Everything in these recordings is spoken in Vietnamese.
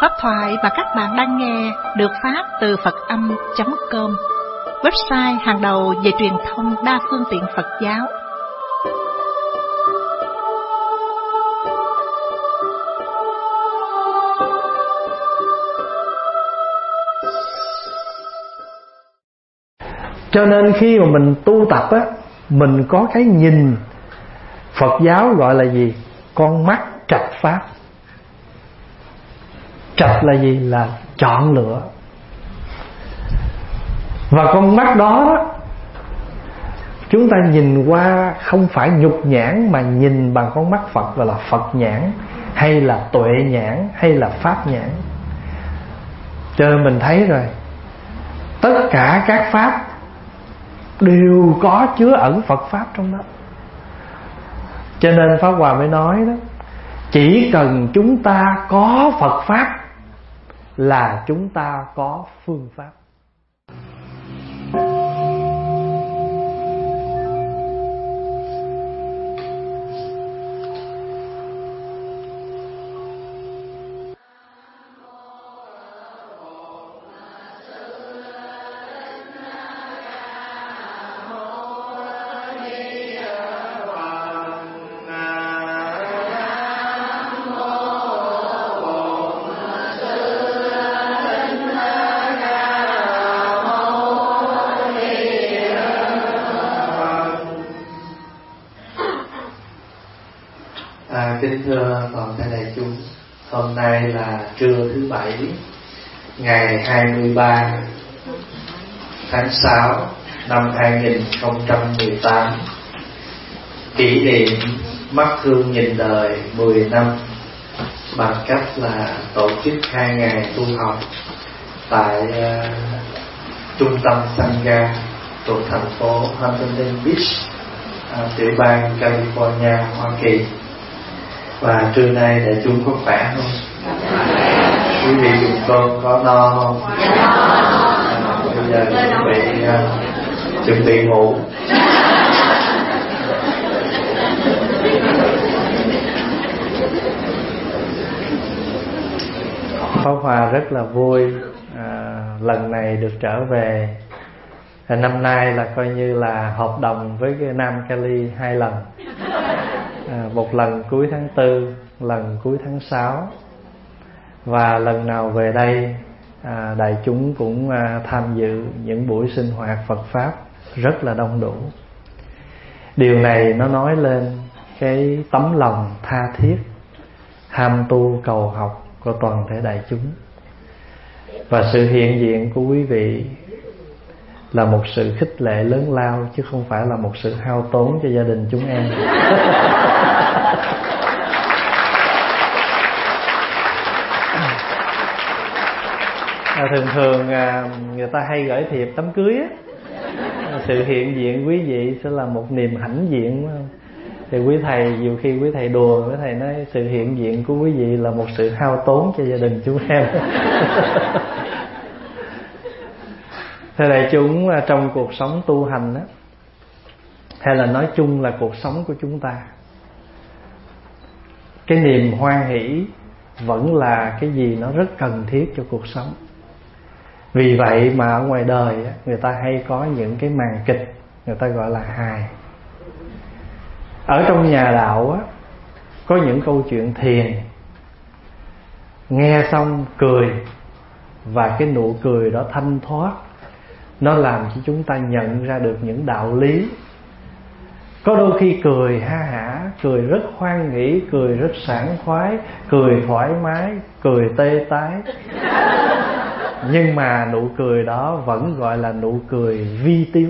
Pháp thoại mà các bạn đang nghe được phát từ Phật-âm.com, website hàng đầu về truyền thông đa phương tiện Phật giáo. Cho nên khi mà mình tu tập á, mình có cái nhìn Phật giáo gọi là gì? Con mắt trạch pháp. Trạch là gì? Là chọn lựa. Và con mắt đó chúng ta nhìn qua không phải nhục nhãn, mà nhìn bằng con mắt Phật, gọi là Phật nhãn, hay là tuệ nhãn, hay là pháp nhãn. Cho nên mình thấy rồi, tất cả các pháp đều có chứa ẩn Phật pháp trong đó. Cho nên Pháp Hòa mới nói đó, chỉ cần chúng ta có Phật pháp là chúng ta có phương pháp. Kính thưa toàn thể đại chúng, hôm nay là trưa thứ Bảy, ngày 23 tháng 6 năm 2018, kỷ niệm mắt thương nhìn đời 10 năm bằng cách là tổ chức 2 ngày tu học tại trung tâm Sangha thuộc thành phố Huntington Beach, tiểu bang California, Hoa Kỳ. Và trưa nay đại chúng có khỏe không? Quý vị dùng cơm có no không? Bây giờ chuẩn bị ngủ. Pháp Hòa rất là vui lần này được trở về. Năm nay là coi như là hợp đồng với cái Nam Cali 2 lần. Một lần cuối tháng 4, lần cuối tháng 6. Và lần nào về đây đại chúng cũng tham dự những buổi sinh hoạt Phật Pháp rất là đông đủ. Điều này nó nói lên cái tấm lòng tha thiết, ham tu cầu học của toàn thể đại chúng. Và sự hiện diện của quý vị là một sự khích lệ lớn lao, chứ không phải là một sự hao tốn cho gia đình chúng em. Thường người ta hay gửi thiệp đám cưới á, sự hiện diện quý vị sẽ là một niềm hãnh diện, phải không? Thì quý thầy, nhiều khi quý thầy đùa, quý thầy nói sự hiện diện của quý vị là một sự hao tốn cho gia đình chúng em. Thưa đại chúng, trong cuộc sống tu hành á, hay là nói chung là cuộc sống của chúng ta, cái niềm hoan hỷ vẫn là cái gì nó rất cần thiết cho cuộc sống. Vì vậy mà ở ngoài đời á, người ta hay có những cái màn kịch, người ta gọi là hài. Ở trong nhà đạo á, có những câu chuyện thiền, nghe xong cười, và cái nụ cười đó thanh thoát, nó làm cho chúng ta nhận ra được những đạo lý. Có đôi khi cười ha hả, cười rất hoan hỷ, cười rất sảng khoái, cười thoải mái, cười tê tái. Nhưng mà nụ cười đó vẫn gọi là nụ cười vi tiếu.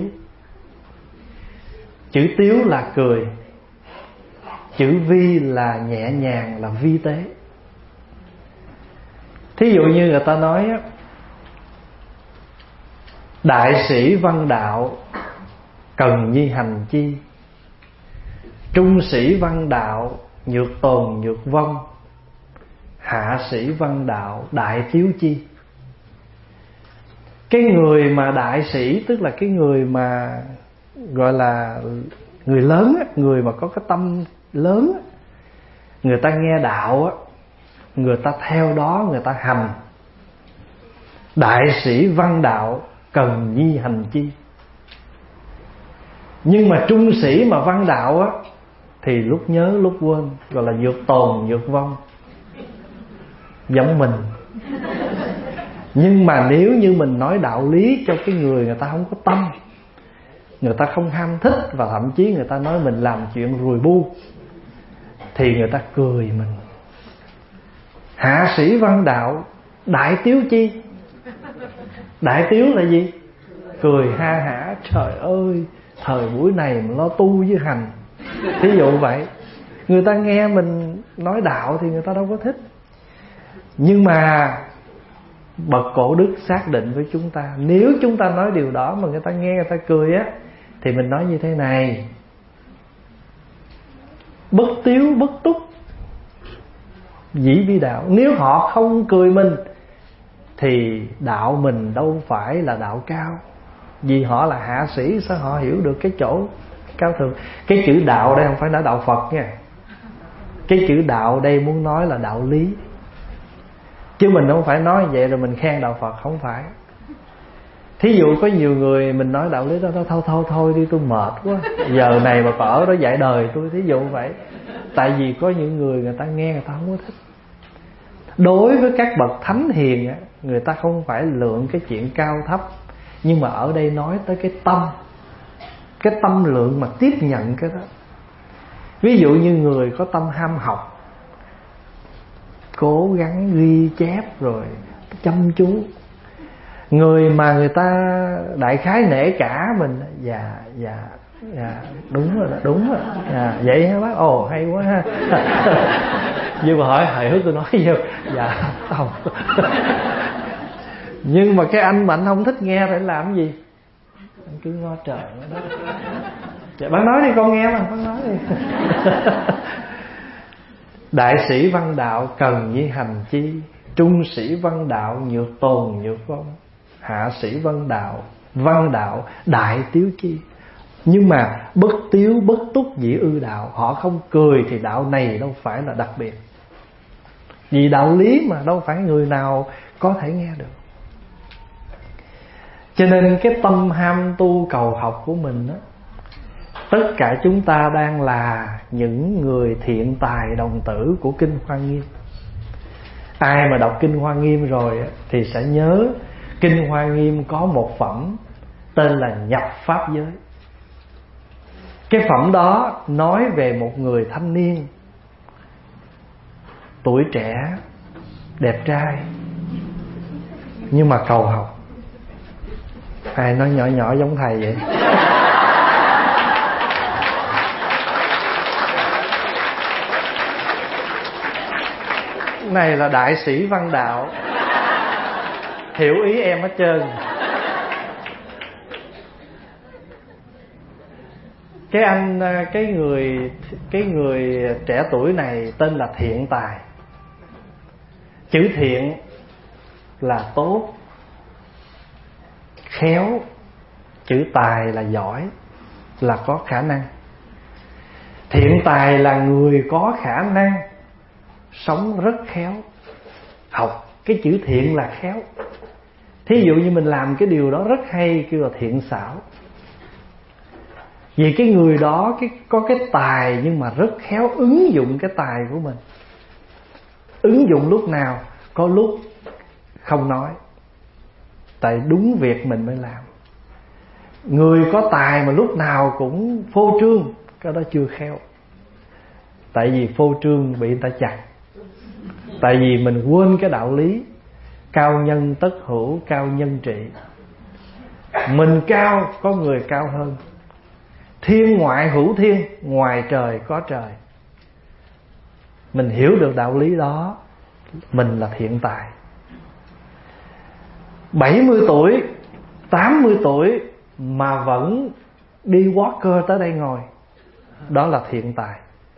Chữ tiếu là cười, chữ vi là nhẹ nhàng, là vi tế. Thí dụ như người ta nói á, đại sĩ văn đạo cần nhi hành chi, trung sĩ văn đạo nhược tồn nhược vong, hạ sĩ văn đạo đại tiếu chi. Cái người mà đại sĩ tức là cái người mà gọi là người lớn á, người mà có cái tâm lớn á, người ta nghe đạo á, người ta theo đó người ta hành. Đại sĩ văn đạo cần nhi hành chi. Nhưng mà trung sĩ mà văn đạo á, thì lúc nhớ lúc quên, gọi là vượt tồn vượt vong, giống mình. Nhưng mà nếu như mình nói đạo lý cho cái người ta không có tâm, người ta không ham thích, và thậm chí người ta nói mình làm chuyện rùi bu, thì người ta cười mình. Hạ sĩ văn đạo đại tiếu chi. Đại tiếu là gì? Cười ha hả. Trời ơi, thời buổi này mà lo tu với hành. Thí dụ vậy. Người ta nghe mình nói đạo thì người ta đâu có thích. Nhưng mà bậc cổ đức xác định với chúng ta, nếu chúng ta nói điều đó mà người ta nghe người ta cười á, thì mình nói như thế này: bất tiếu bất túc dĩ vi đạo. Nếu họ không cười mình thì đạo mình đâu phải là đạo cao. Vì họ là hạ sĩ, sao họ hiểu được cái chỗ cao thượng. Cái chữ đạo đây không phải là đạo Phật nha. Cái chữ đạo đây muốn nói là đạo lý. Chứ mình không phải nói vậy rồi mình khen đạo Phật, không phải. Thí dụ có nhiều người mình nói đạo lý đó, thôi đi tôi mệt quá, giờ này mà có ở đó dạy đời tôi. Thí dụ vậy. Tại vì có những người ta nghe người ta không có thích. Đối với các bậc thánh hiền, người ta không phải lượng cái chuyện cao thấp, nhưng mà ở đây nói tới cái tâm, cái tâm lượng mà tiếp nhận cái đó. Ví dụ như người có tâm ham học, cố gắng ghi chép rồi chăm chú. Người mà người ta đại khái nể cả mình, dạ đúng rồi đó, đúng rồi. Vậy hả bác? Ồ hay quá ha. Nhưng mà hỏi tôi nói vô, dạ không. Nhưng mà cái anh mà anh không thích nghe phải làm gì? Anh cứ ngó trời đó. Dạ bác nói đi, con nghe mà, bác nói đi. Đại sĩ văn đạo cần nhi hành chi. Trung sĩ văn đạo nhược tồn nhược vong. Hạ sĩ văn đạo đại tiếu chi. Nhưng mà bất tiếu bất túc dĩ ư đạo. Họ không cười thì đạo này đâu phải là đặc biệt. Vì đạo lý mà đâu phải người nào có thể nghe được. Cho nên cái tâm ham tu cầu học của mình đó, tất cả chúng ta đang là những người thiện tài đồng tử của Kinh Hoa Nghiêm. Ai mà đọc Kinh Hoa Nghiêm rồi thì sẽ nhớ Kinh Hoa Nghiêm có một phẩm tên là nhập pháp giới. Cái phẩm đó nói về một người thanh niên tuổi trẻ, đẹp trai, nhưng mà cầu học. Ai nói nhỏ nhỏ giống thầy vậy? Này là đại sĩ văn đạo, hiểu ý em hết trơn. Cái người trẻ tuổi này tên là Thiện Tài. Chữ thiện là tốt, khéo. Chữ tài là giỏi, là có khả năng. Thiện tài là người có khả năng sống rất khéo. Học cái chữ thiện là khéo. Thí dụ như mình làm cái điều đó rất hay, kêu là thiện xảo. Vì cái người đó có cái tài, nhưng mà rất khéo ứng dụng cái tài của mình. Ứng dụng lúc nào? Có lúc không nói, tại đúng việc mình mới làm. Người có tài mà lúc nào cũng phô trương, cái đó chưa khéo. Tại vì phô trương bị người ta chặt. Tại vì mình quên cái đạo lý cao nhân tất hữu, cao nhân trị. Mình cao, có người cao hơn. Thiên ngoại hữu thiên, ngoài trời có trời. Mình hiểu được đạo lý đó, mình là thiện tài. 70 tuổi, 80 tuổi mà vẫn đi walker tới đây ngồi, đó là thiện tài.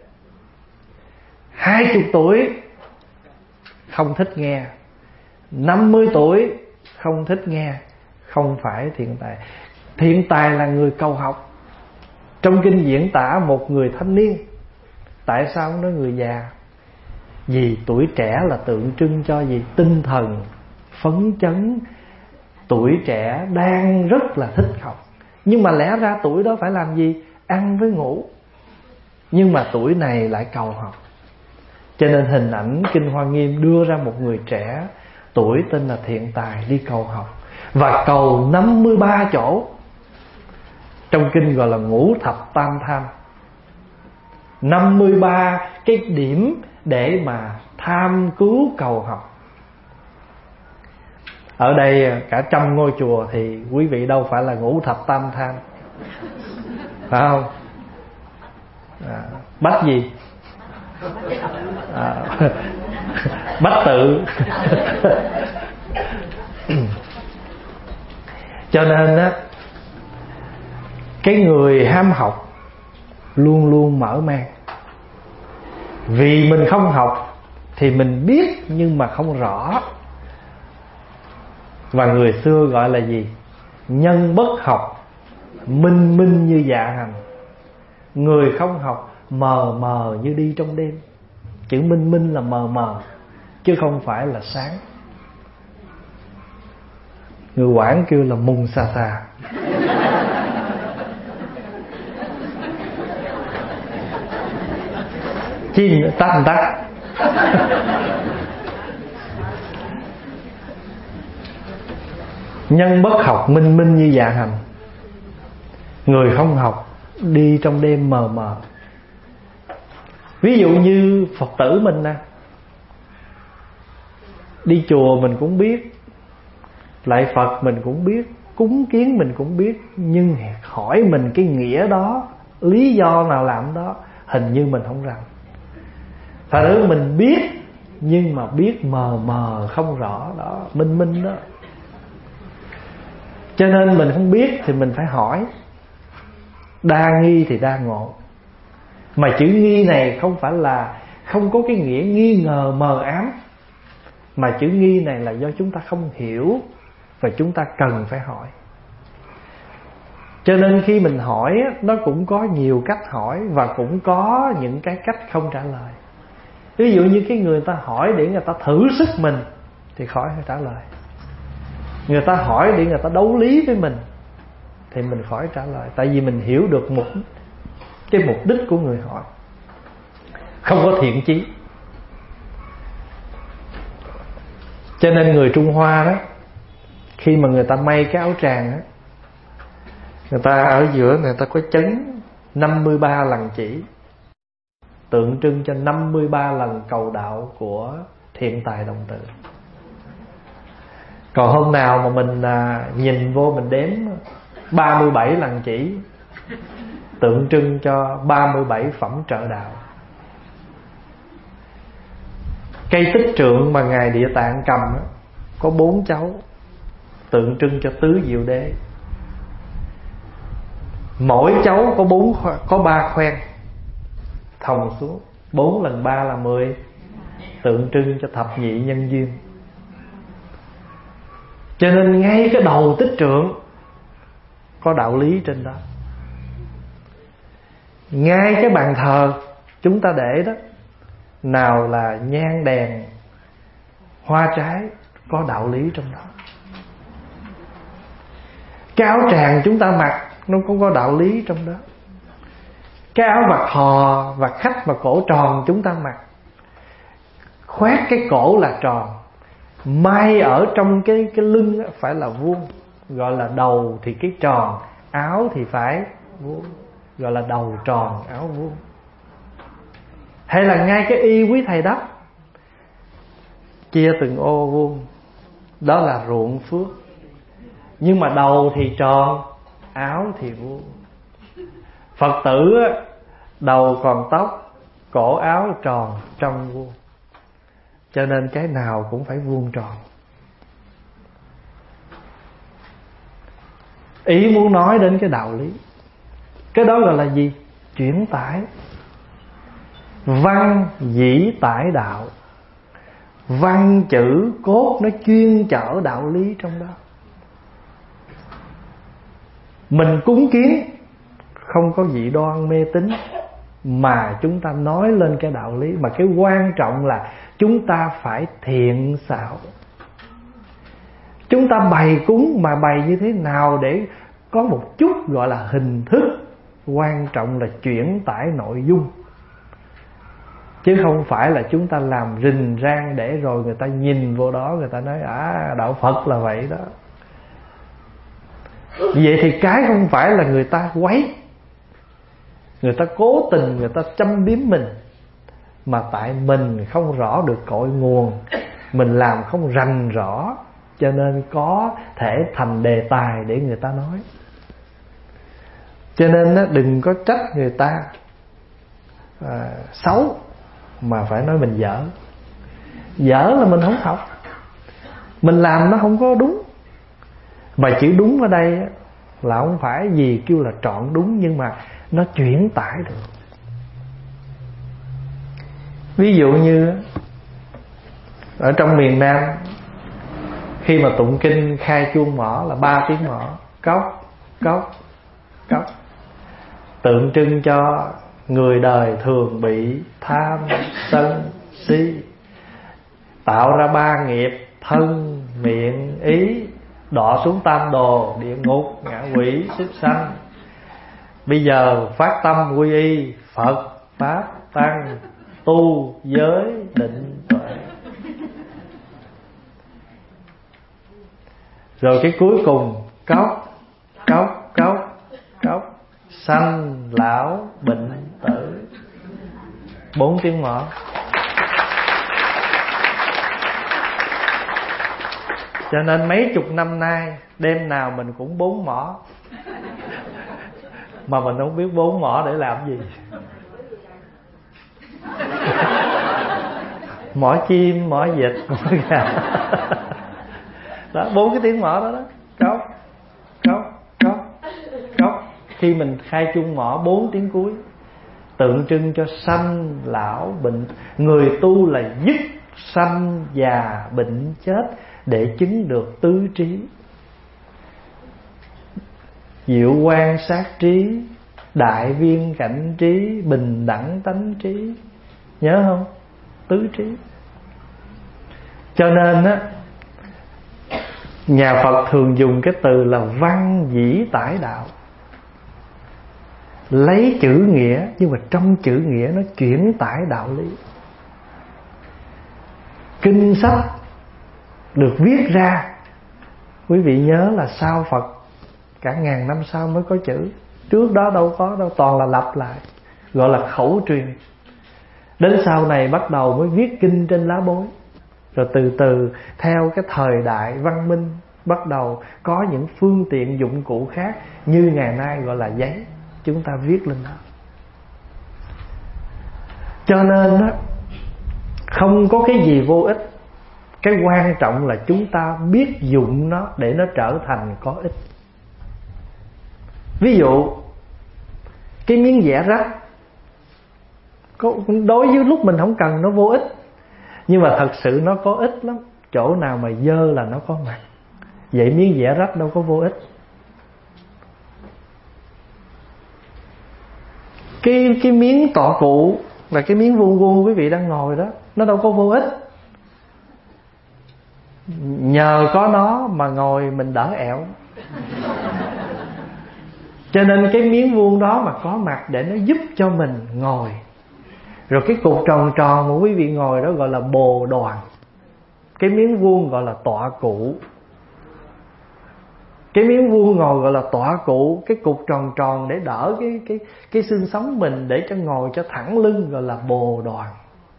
20 tuổi không thích nghe, 50 tuổi không thích nghe, không phải thiện tài. Thiện tài là người cầu học. Trong kinh diễn tả một người thanh niên. Tại sao không nói người già? Vì tuổi trẻ là tượng trưng cho gì? Tinh thần, phấn chấn. Tuổi trẻ đang rất là thích học. Nhưng mà lẽ ra tuổi đó phải làm gì? Ăn với ngủ. Nhưng mà tuổi này lại cầu học. Cho nên hình ảnh Kinh Hoa Nghiêm đưa ra một người trẻ, tuổi tên là Thiện Tài, đi cầu học. Và cầu 53 chỗ. Trong kinh gọi là Ngũ Thập Tam Tham. 53 cái điểm để mà tham cứu cầu học. Ở đây cả 100 ngôi chùa thì quý vị đâu phải là Ngũ Thập Tam Tham, phải không? Bách gì? Bách tự. Cho nên á, cái người ham học luôn luôn mở mang. Vì mình không học thì mình biết nhưng mà không rõ. Và người xưa gọi là gì? Nhân bất học, minh minh như dạ hành. Người không học mờ mờ như đi trong đêm. Chữ minh minh là mờ mờ, chứ không phải là sáng. Người Quảng kêu là mùng xà xà. Chim tắt tắt. Nhân bất học, minh minh như dạ hành. Người không học đi trong đêm mờ mờ. Ví dụ như Phật tử mình nè, đi chùa mình cũng biết, lạy Phật mình cũng biết, cúng kiến mình cũng biết, nhưng hỏi mình cái nghĩa đó, lý do nào làm đó, hình như mình không rành. Thật ra mình biết, nhưng mà biết mờ mờ không rõ đó, minh minh đó. Cho nên mình không biết thì mình phải hỏi. Đa nghi thì đa ngộ. Mà chữ nghi này không phải là không có cái nghĩa nghi ngờ mờ ám, mà chữ nghi này là do chúng ta không hiểu và chúng ta cần phải hỏi. Cho nên khi mình hỏi, nó cũng có nhiều cách hỏi và cũng có những cái cách không trả lời. Ví dụ như cái người ta hỏi để người ta thử sức mình thì khỏi phải trả lời. Người ta hỏi để người ta đấu lý với mình thì mình khỏi trả lời. Tại vì mình hiểu được cái mục đích của người hỏi, không có thiện chí. Cho nên người Trung Hoa đó, khi mà người ta may cái áo tràng đó, người ta ở giữa người ta có chấn 53 lần chỉ, tượng trưng cho 53 lần cầu đạo của Thiện Tài đồng tử. Còn hôm nào mà mình nhìn vô mình đếm 37 lần chỉ, tượng trưng cho 37 phẩm trợ đạo. Cây Tích Trượng mà Ngài Địa Tạng cầm có 4 cháu, tượng trưng cho tứ diệu đế. Mỗi cháu có 3 khoen thòng xuống, 4 lần 3 là 10, tượng trưng cho thập nhị nhân duyên. Cho nên ngay cái đầu Tích Trượng có đạo lý trên đó. Ngay cái bàn thờ chúng ta để đó, nào là nhang đèn, hoa trái, có đạo lý trong đó. Cái áo tràng chúng ta mặc nó cũng có đạo lý trong đó. Cái áo vạt hò, vạt khách và cổ tròn chúng ta mặc, khoét cái cổ là tròn, may ở trong cái lưng phải là vuông, gọi là đầu thì cái tròn, áo thì phải vuông, gọi là đầu tròn áo vuông. Hay là ngay cái y quý thầy đắp, chia từng ô vuông, đó là ruộng phước. Nhưng mà đầu thì tròn, áo thì vuông. Phật tử đầu còn tóc, cổ áo tròn, trong vuông. Cho nên cái nào cũng phải vuông tròn. Ý muốn nói đến cái đạo lý. Cái đó gọi là gì? Chuyển tải. Văn dĩ tải đạo. Văn chữ cốt nó chuyên chở đạo lý trong đó. Mình cúng kiến không có dị đoan mê tín, mà chúng ta nói lên cái đạo lý, mà cái quan trọng là chúng ta phải thiện xảo. Chúng ta bày cúng mà bày như thế nào để có một chút gọi là hình thức, quan trọng là chuyển tải nội dung, chứ không phải là chúng ta làm rình rang để rồi người ta nhìn vô đó người ta nói đạo Phật là vậy đó. Vậy thì cái không phải là người ta quấy, người ta cố tình người ta châm biếm mình, mà tại mình không rõ được cội nguồn, mình làm không rành rõ, cho nên có thể thành đề tài để người ta nói. Cho nên đừng có trách người ta xấu mà phải nói mình dở. Dở là mình không học, mình làm nó không có đúng. Mà chữ đúng ở đây là không phải gì kêu là trọn đúng, nhưng mà nó chuyển tải được. Ví dụ như ở trong miền Nam, khi mà tụng kinh khai chuông mõ là 3 tiếng mõ, cốc cốc cốc, tượng trưng cho người đời thường bị tham sân si, tạo ra 3 nghiệp thân miệng ý, đọa xuống tam đồ địa ngục ngạ quỷ súc sanh. Bây giờ phát tâm quy y Phật pháp tăng, tu giới định tuệ. Rồi cái cuối cùng cốc cốc cốc cốc, sanh lão bệnh tử, 4 tiếng mõ. Cho nên mấy chục năm nay đêm nào mình cũng 4 mõ, mà mình không biết 4 mõ để làm gì. Mõ chim, mõ vịt, mõ gà. Đó, 4 cái tiếng mõ đó đó. Cốc cốc cốc cốc. Khi mình khai chuông mõ 4 tiếng cuối, tượng trưng cho sanh lão bệnh. Người tu là dứt sanh già bệnh chết để chứng được tứ trí, diệu quan sát trí, đại viên cảnh trí, bình đẳng tánh trí. Nhớ không? Tứ trí. Cho nên á, nhà Phật thường dùng cái từ là văn dĩ tải đạo. Lấy chữ nghĩa, nhưng mà trong chữ nghĩa nó chuyển tải đạo lý. Kinh sách được viết ra, quý vị nhớ là sau Phật cả ngàn năm sau mới có chữ. Trước đó đâu có đâu, toàn là lặp lại, gọi là khẩu truyền. Đến sau này bắt đầu mới viết kinh trên lá bối. Rồi từ từ theo cái thời đại văn minh, bắt đầu có những phương tiện dụng cụ khác, như ngày nay gọi là giấy, chúng ta viết lên đó. Cho nên đó, không có cái gì vô ích. Cái quan trọng là chúng ta biết dụng nó để nó trở thành có ích. Ví dụ cái miếng vẽ rách, đối với lúc mình không cần nó vô ích, nhưng mà thật sự nó có ích lắm. Chỗ nào mà dơ là nó có mặt. Vậy miếng vẽ rách đâu có vô ích. Cái miếng tọa cụ là cái miếng vuông vuông quý vị đang ngồi đó, nó đâu có vô ích. Nhờ có nó mà ngồi mình đỡ ẹo. Cho nên cái miếng vuông đó mà có mặt để nó giúp cho mình ngồi. Rồi cái cục tròn tròn mà quý vị ngồi đó gọi là bồ đoàn. Cái miếng vuông gọi là tọa cụ. Cái miếng vuông ngồi gọi là tọa cụ. Cái cục tròn tròn để đỡ cái xương sống mình, để cho ngồi cho thẳng lưng, gọi là bồ đoàn.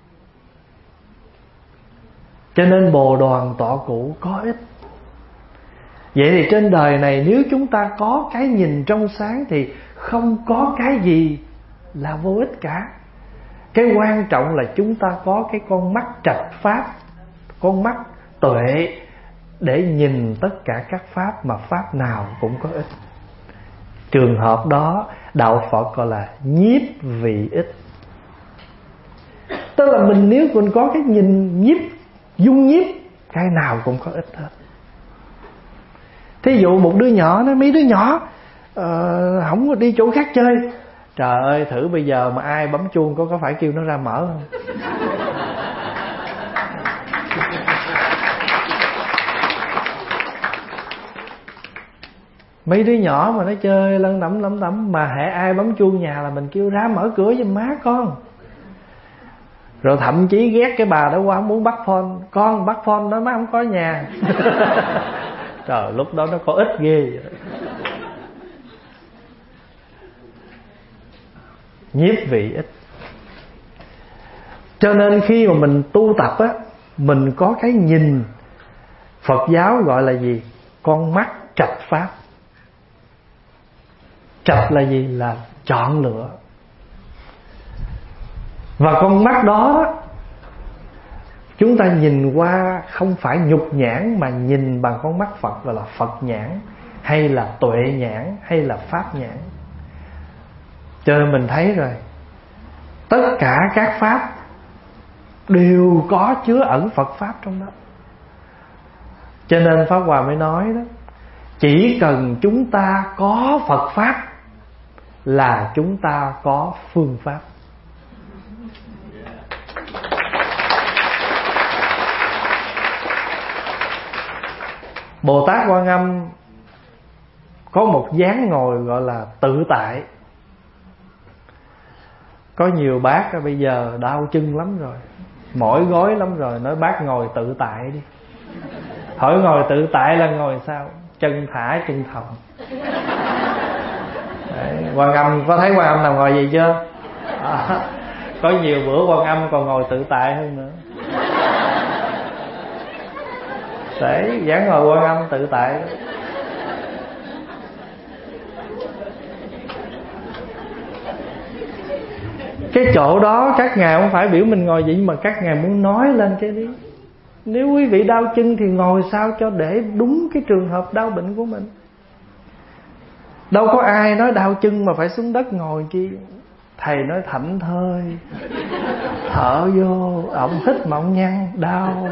Cho nên bồ đoàn tọa cụ có ích. Vậy thì trên đời này nếu chúng ta có cái nhìn trong sáng thì không có cái gì là vô ích cả. Cái quan trọng là chúng ta có cái con mắt trạch pháp, con mắt tuệ để nhìn tất cả các pháp, mà pháp nào cũng có ích. Trường hợp đó đạo Phật gọi là nhiếp vị ích. Tức là mình nếu mình có cái nhìn nhiếp, dung nhiếp, cái nào cũng có ích hết. Thí dụ một đứa nhỏ nói mấy đứa nhỏ không đi chỗ khác chơi, Trời ơi, thử bây giờ mà ai bấm chuông có phải kêu nó ra mở không? Mấy đứa nhỏ mà nó chơi lân tẩm mà hễ ai bấm chuông nhà là mình kêu ra mở cửa giùm má con. Rồi thậm chí ghét cái bà đó qua muốn bắt phone, con bắt phone nó má không có nhà. Trời, lúc đó nó có ích ghê vậy. Nhiếp vị ích. Cho nên khi mà mình tu tập á, mình có cái nhìn. Phật giáo gọi là gì? Con mắt trạch pháp. Trạch là gì? Là chọn lựa. Và con mắt đó chúng ta nhìn qua không phải nhục nhãn, mà nhìn bằng con mắt Phật, gọi là Phật nhãn, hay là tuệ nhãn, hay là pháp nhãn. Cho nên mình thấy rồi, tất cả các pháp đều có chứa ẩn Phật pháp trong đó. Cho nên Pháp Hòa mới nói đó, chỉ cần chúng ta có Phật pháp là chúng ta có phương pháp. Bồ Tát Quan Âm có một dáng ngồi gọi là tự tại. Có nhiều bác bây giờ đau chân lắm rồi, mỏi gối lắm rồi, nói bác ngồi tự tại đi. Hỏi ngồi tự tại là ngồi sao? Chân thả chân thòng. Đấy, Quan Âm có thấy Quan Âm nào ngồi gì chưa? Có nhiều bữa Quan Âm còn ngồi tự tại hơn nữa. Đấy, dáng ngồi Quan Âm tự tại đó. Cái chỗ đó các ngài không phải biểu mình ngồi vậy, nhưng mà các ngài muốn nói lên cái đi. Nếu quý vị đau chân thì ngồi sao cho để đúng cái trường hợp đau bệnh của mình. Đâu có ai nói đau chân mà phải xuống đất ngồi chi. Thầy nói thảnh thơi, thở vô, ổng hít mà ổng nhăn, đau.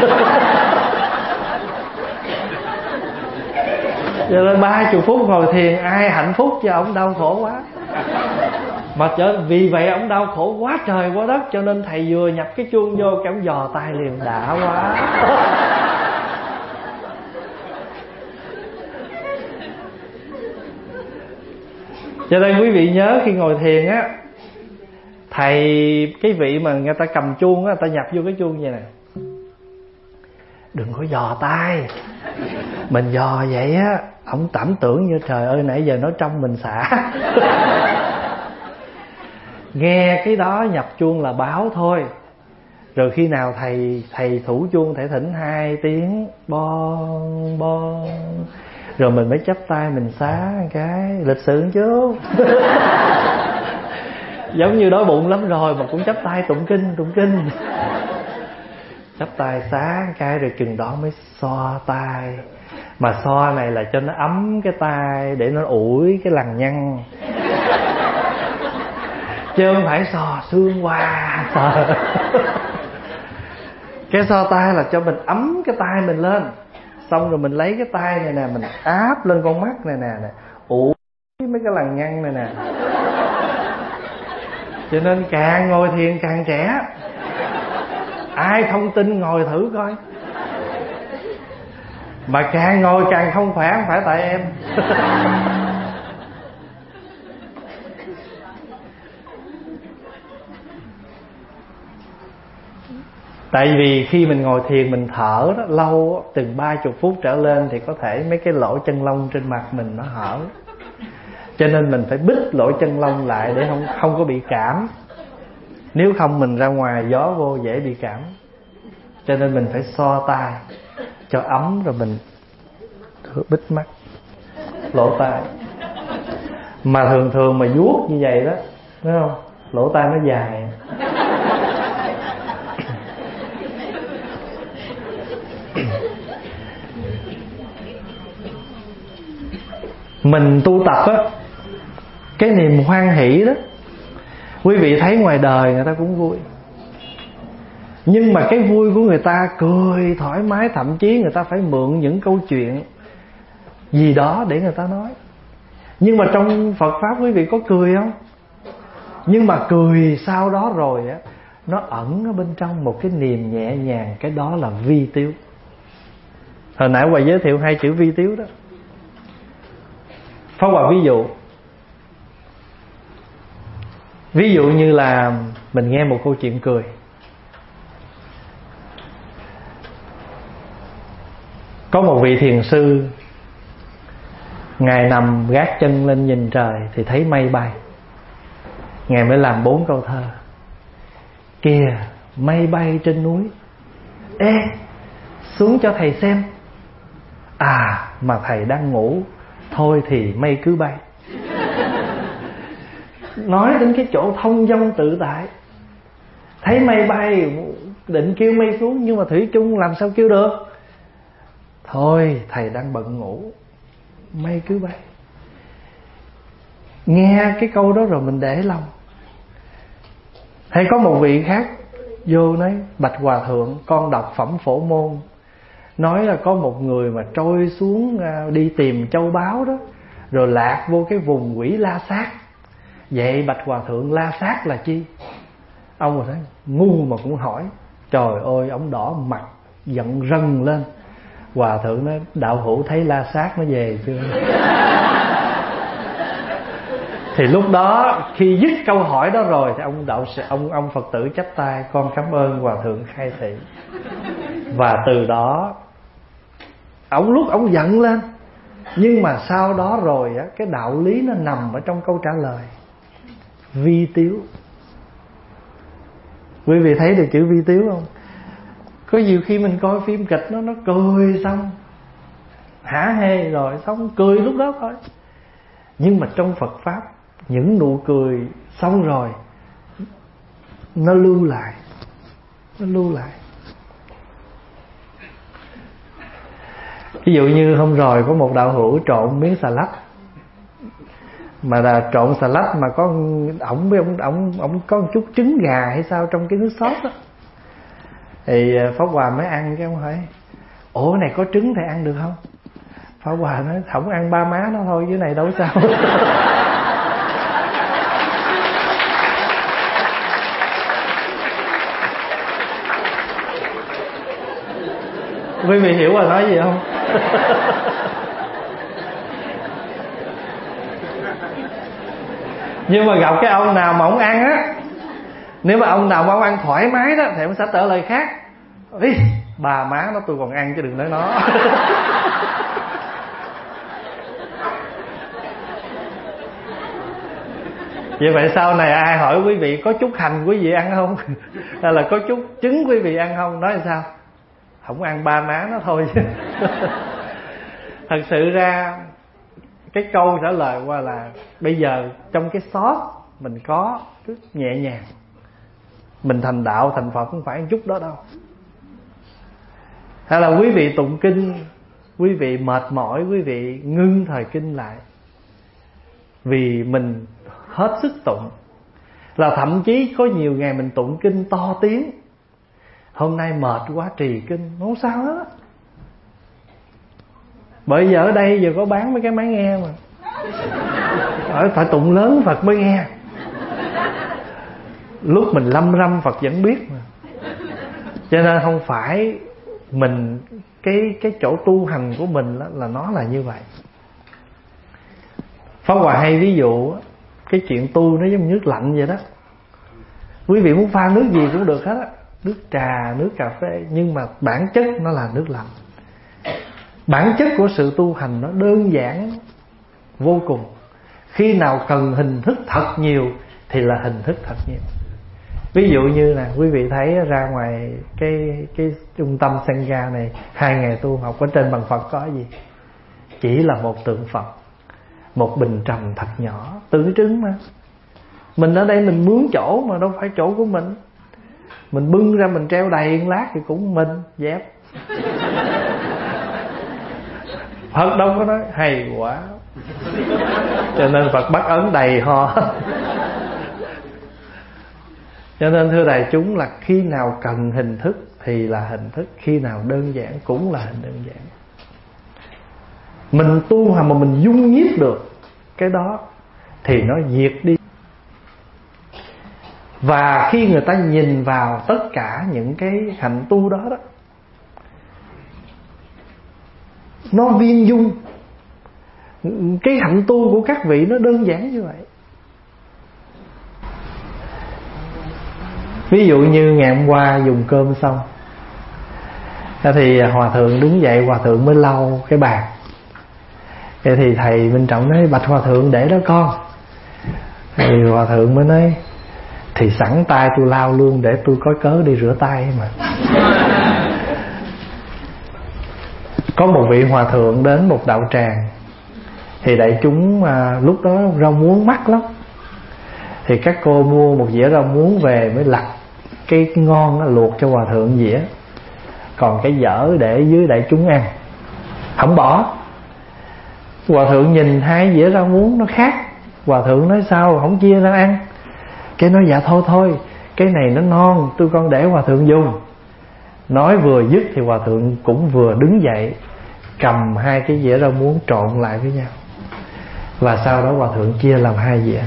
Cho nên 30 phút ngồi thiền ai hạnh phúc cho ổng đau khổ quá. Mà vì vậy ổng đau khổ quá trời quá đất. Cho nên thầy vừa nhập cái chuông vô cái ổng dò tay liền, đã quá. Cho nên quý vị nhớ khi ngồi thiền á, thầy cái vị mà người ta cầm chuông á, người ta nhập vô cái chuông vậy nè, đừng có dò tay. Mình dò vậy á, ổng cảm tưởng như trời ơi nãy giờ nói trong mình xả. Nghe cái đó nhập chuông là báo thôi. Rồi khi nào thầy thủ chuông, thầy thỉnh 2 tiếng bon bon, rồi mình mới chắp tay mình xá cái lịch sự chứ. Giống như đói bụng lắm rồi mà cũng chắp tay tụng kinh. Chắp tay xá cái rồi chừng đó mới xoa tay. Mà xoa này là cho nó ấm cái tay, để nó ủi cái lằn nhăn, chứ không phải xò xương qua. Cái xoa tay là cho mình ấm cái tay mình lên. Xong rồi mình lấy cái tay này nè, mình áp lên con mắt này nè, ủi mấy cái lằn nhăn này nè. Cho nên càng ngồi thiền càng trẻ. Ai không tin ngồi thử coi. Mà càng ngồi càng không khỏe, không phải tại em. Tại vì khi mình ngồi thiền mình thở đó, lâu từng 30 phút trở lên thì có thể mấy cái lỗ chân lông trên mặt mình nó hở. Cho nên mình phải bít lỗ chân lông lại để không có bị cảm. Nếu không mình ra ngoài gió vô dễ bị cảm. Cho nên mình phải so tay cho ấm, rồi mình bít mắt, lỗ tai. Mà thường mà vuốt như vậy đó, thấy không? Lỗ tai nó dài. Mình tu tập á, cái niềm hoan hỷ đó, quý vị thấy ngoài đời người ta cũng vui. Nhưng mà cái vui của người ta cười thoải mái, thậm chí người ta phải mượn những câu chuyện gì đó để người ta nói. Nhưng mà trong Phật Pháp quý vị có cười không? Nhưng mà cười sau đó rồi á, nó ẩn ở bên trong một cái niềm nhẹ nhàng. Cái đó là vi tiếu. Hồi nãy Hòa giới thiệu 2 chữ vi tiếu đó. Pháp Hòa ví dụ. Ví dụ như là mình nghe một câu chuyện cười. Có một vị thiền sư, Ngài nằm gác chân lên nhìn trời thì thấy mây bay. Ngài mới làm 4 câu thơ. Kìa mây bay trên núi, ê xuống cho thầy xem. À mà thầy đang ngủ, thôi thì mây cứ bay. Nói đến cái chỗ thông dong tự tại. Thấy mây bay định kêu mây xuống, nhưng mà thủy chung làm sao kêu được. Thôi thầy đang bận ngủ, mây cứ bay. Nghe cái câu đó rồi mình để lòng. Hay có một vị khác vô nói: bạch hòa thượng, con đọc phẩm Phổ Môn, nói là có một người mà trôi xuống đi tìm châu báu đó, rồi lạc vô cái vùng quỷ La Sát. Vậy bạch hòa thượng, La Sát là chi? Ông rồi nói ngu mà cũng hỏi. Trời ơi, ông đỏ mặt giận rần lên. Hòa thượng nói: đạo hữu thấy La Sát nó về chưa? Thì lúc đó khi dứt câu hỏi đó rồi thì ông Phật tử chắp tay: con cảm ơn hòa thượng khai thị. Và từ đó lúc ông giận lên, nhưng mà sau đó rồi á, cái đạo lý nó nằm ở trong câu trả lời. Vi tiếu. Quý vị thấy được chữ vi tiếu không? Có nhiều khi mình coi phim kịch nó cười xong hả hê rồi xong cười lúc đó thôi. Nhưng mà trong Phật Pháp, những nụ cười xong rồi nó lưu lại. Nó lưu lại. Ví dụ như hôm rồi có một đạo hữu trộn miếng xà lách, mà là trộn xà lách mà có ổng có một chút trứng gà hay sao trong cái nước sốt đó. Thì Pháp Hòa mới ăn, cái ông hỏi: ủa này có trứng thầy ăn được không? Pháp Hòa nói: không ăn ba má nó thôi chứ này đâu sao. Quý vị hiểu Hòa nói gì không? Nhưng mà gặp cái ông nào mà ông ăn á, nếu mà ông nào mà ông ăn thoải mái đó thì ông sẽ trở lời khác: ý bà má nó tôi còn ăn chứ đừng nói nó. Vậy vậy sau này ai hỏi quý vị có chút hành quý vị ăn không, hay là có chút trứng quý vị ăn không, nói làm sao? Không ăn ba má nó thôi chứ. Thật sự ra cái câu trả lời qua là bây giờ trong cái xót mình có chút nhẹ nhàng. Mình thành đạo thành Phật không phải một chút đó đâu. Hay là quý vị tụng kinh, quý vị mệt mỏi, quý vị ngưng thời kinh lại, vì mình hết sức tụng. Là thậm chí có nhiều ngày mình tụng kinh to tiếng, hôm nay mệt quá trì kinh, không sao hết. Bởi giờ ở đây giờ có bán mấy cái máy nghe mà, phải tụng lớn Phật mới nghe. Lúc mình lâm râm Phật vẫn biết mà. Cho nên không phải mình cái chỗ tu hành của mình là nó là như vậy. Pháp Hòa hay ví dụ cái chuyện tu nó giống nước lạnh vậy đó. Quý vị muốn pha nước gì cũng được hết á, nước trà, nước cà phê, nhưng mà bản chất nó là nước lạnh. Bản chất của sự tu hành nó đơn giản vô cùng. Khi nào cần hình thức thật nhiều thì là hình thức thật nhiều. Ví dụ như là quý vị thấy ra ngoài cái trung tâm Sangha này, 2 ngày tu học, ở trên bằng Phật có gì? Chỉ là một tượng Phật, một bình trầm thật nhỏ, tượng trưng mà. Mình ở đây mình mướn chỗ mà đâu phải chỗ của mình. Mình bưng ra mình treo đầy lát thì cũng mình dẹp. Phật đâu có nói hay quá. Cho nên Phật bắt ấn đầy ho. Cho nên thưa đại chúng là khi nào cần hình thức thì là hình thức, khi nào đơn giản cũng là hình đơn giản. Mình tu mà mình dung nhiếp được cái đó thì nó diệt đi Và khi người ta nhìn vào tất cả những cái hạnh tu đó đó, nó viên dung. Cái hạnh tu của các vị nó đơn giản như vậy. Ví dụ như ngày hôm qua dùng cơm xong thì hòa thượng đứng dậy, hòa thượng mới lau cái bàn. Vậy thì thầy Minh Trọng nói: bạch hòa thượng để đó con. Thì hòa thượng mới nói: thì sẵn tay tôi lau luôn để tôi có cớ đi rửa tay mà. Có một vị hòa thượng đến một đạo tràng, thì đại chúng lúc đó rau muống mắc lắm, thì các cô mua một dĩa rau muống về mới lặt cái ngon đó, luộc cho hòa thượng dĩa, còn cái dở để dưới đại chúng ăn, không bỏ. Hòa thượng nhìn hai dĩa rau muống nó khác, hòa thượng nói: sao không chia ra ăn? Cái nói: dạ thôi cái này nó non, tôi con để hòa thượng dùng. Nói vừa dứt thì hòa thượng cũng vừa đứng dậy, cầm hai cái dĩa rau muống trộn lại với nhau, và sau đó hòa thượng chia làm hai dĩa.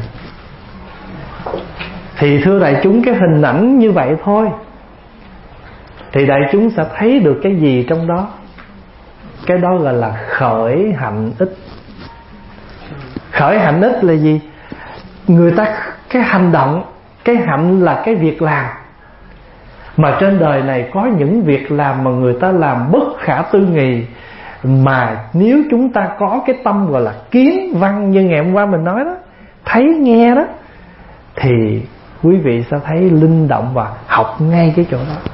Thì thưa đại chúng, cái hình ảnh như vậy thôi thì đại chúng sẽ thấy được cái gì trong đó? Cái đó gọi là khởi hạnh ích. Khởi hạnh ích là gì? Người ta, cái hành động, cái hạnh là cái việc làm. Mà trên đời này có những việc làm mà người ta làm bất khả tư nghị, mà nếu chúng ta có cái tâm gọi là kiến văn như ngày hôm qua mình nói đó, thấy nghe đó, thì quý vị sẽ thấy linh động và học ngay cái chỗ đó.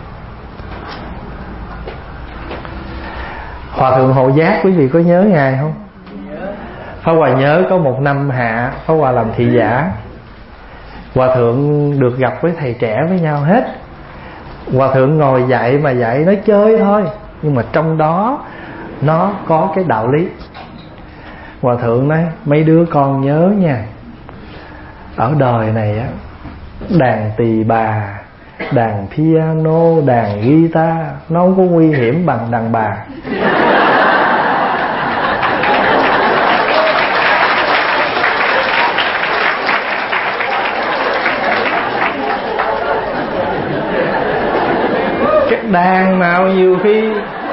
Hòa thượng Hộ Giác, quý vị có nhớ ngài không? Pháp Hòa nhớ có một năm hạ Pháp Hòa làm thị giả, hòa thượng được gặp với thầy trẻ với nhau hết. Hòa thượng ngồi dạy mà dạy nói chơi thôi, nhưng mà trong đó nó có cái đạo lý. Hòa thượng nói: mấy đứa con nhớ nha, ở đời này á, đàn tỳ bà, đàn piano, đàn guitar nó không có nguy hiểm bằng đàn bà. Cái đàn nào nhiều khi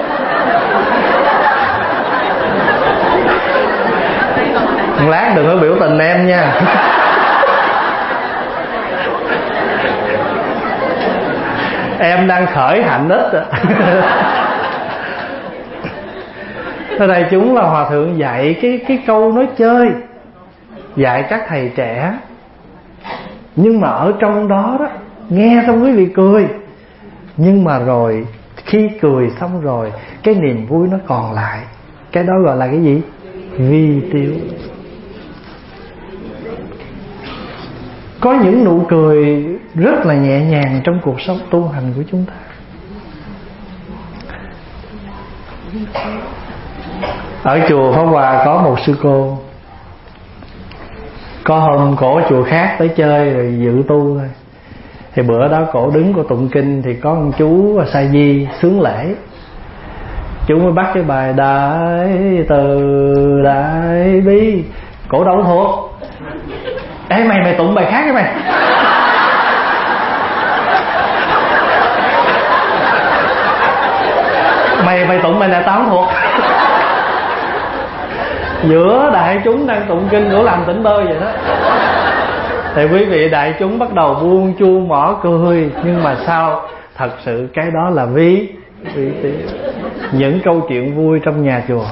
lát đừng có biểu tình em nha. Em đang khởi hạnh ích. Ở đây chúng là hòa thượng dạy cái câu nói chơi, dạy các thầy trẻ, nhưng mà ở trong đó đó, nghe xong quý vị cười, nhưng mà rồi khi cười xong rồi cái niềm vui nó còn lại. Cái đó gọi là cái gì? Vi tiếu. Có những nụ cười rất là nhẹ nhàng trong cuộc sống tu hành của chúng ta. Ở chùa Pháp Hòa có một sư cô, có hôm cổ ở chùa khác tới chơi rồi dự tu thôi. Thì bữa đó cổ đứng cổ tụng kinh, thì có một chú sa di sướng lễ. Chú mới bắt cái bài đại từ đại bi, cổ đâu thuộc. Ê mày tụng bài khác cái mày. Mày tụng bài là tao không thuộc. Giữa đại chúng đang tụng kinh của làm tỉnh bơ vậy đó. Thì quý vị đại chúng bắt đầu buông chuông mỏ cười, nhưng mà sao? Thật sự cái đó là vi những câu chuyện vui trong nhà chùa.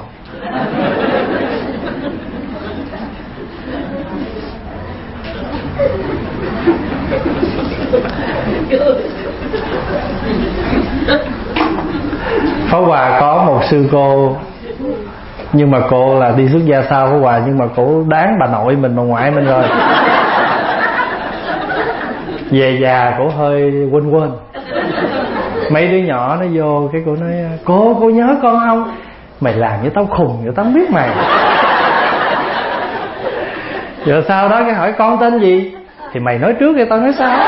Pháp Hòa có một sư cô, nhưng mà cô là đi xuất gia sau Pháp Hòa, nhưng mà cô đáng bà nội mình, bà ngoại mình rồi. Về già cổ hơi quên. Mấy đứa nhỏ nó vô cái cô nói: cô nhớ con không? Mày làm như tao khùng vậy, tao không biết mày. Rồi sau đó cái hỏi con tên gì? Thì mày nói trước thì tao nói sao.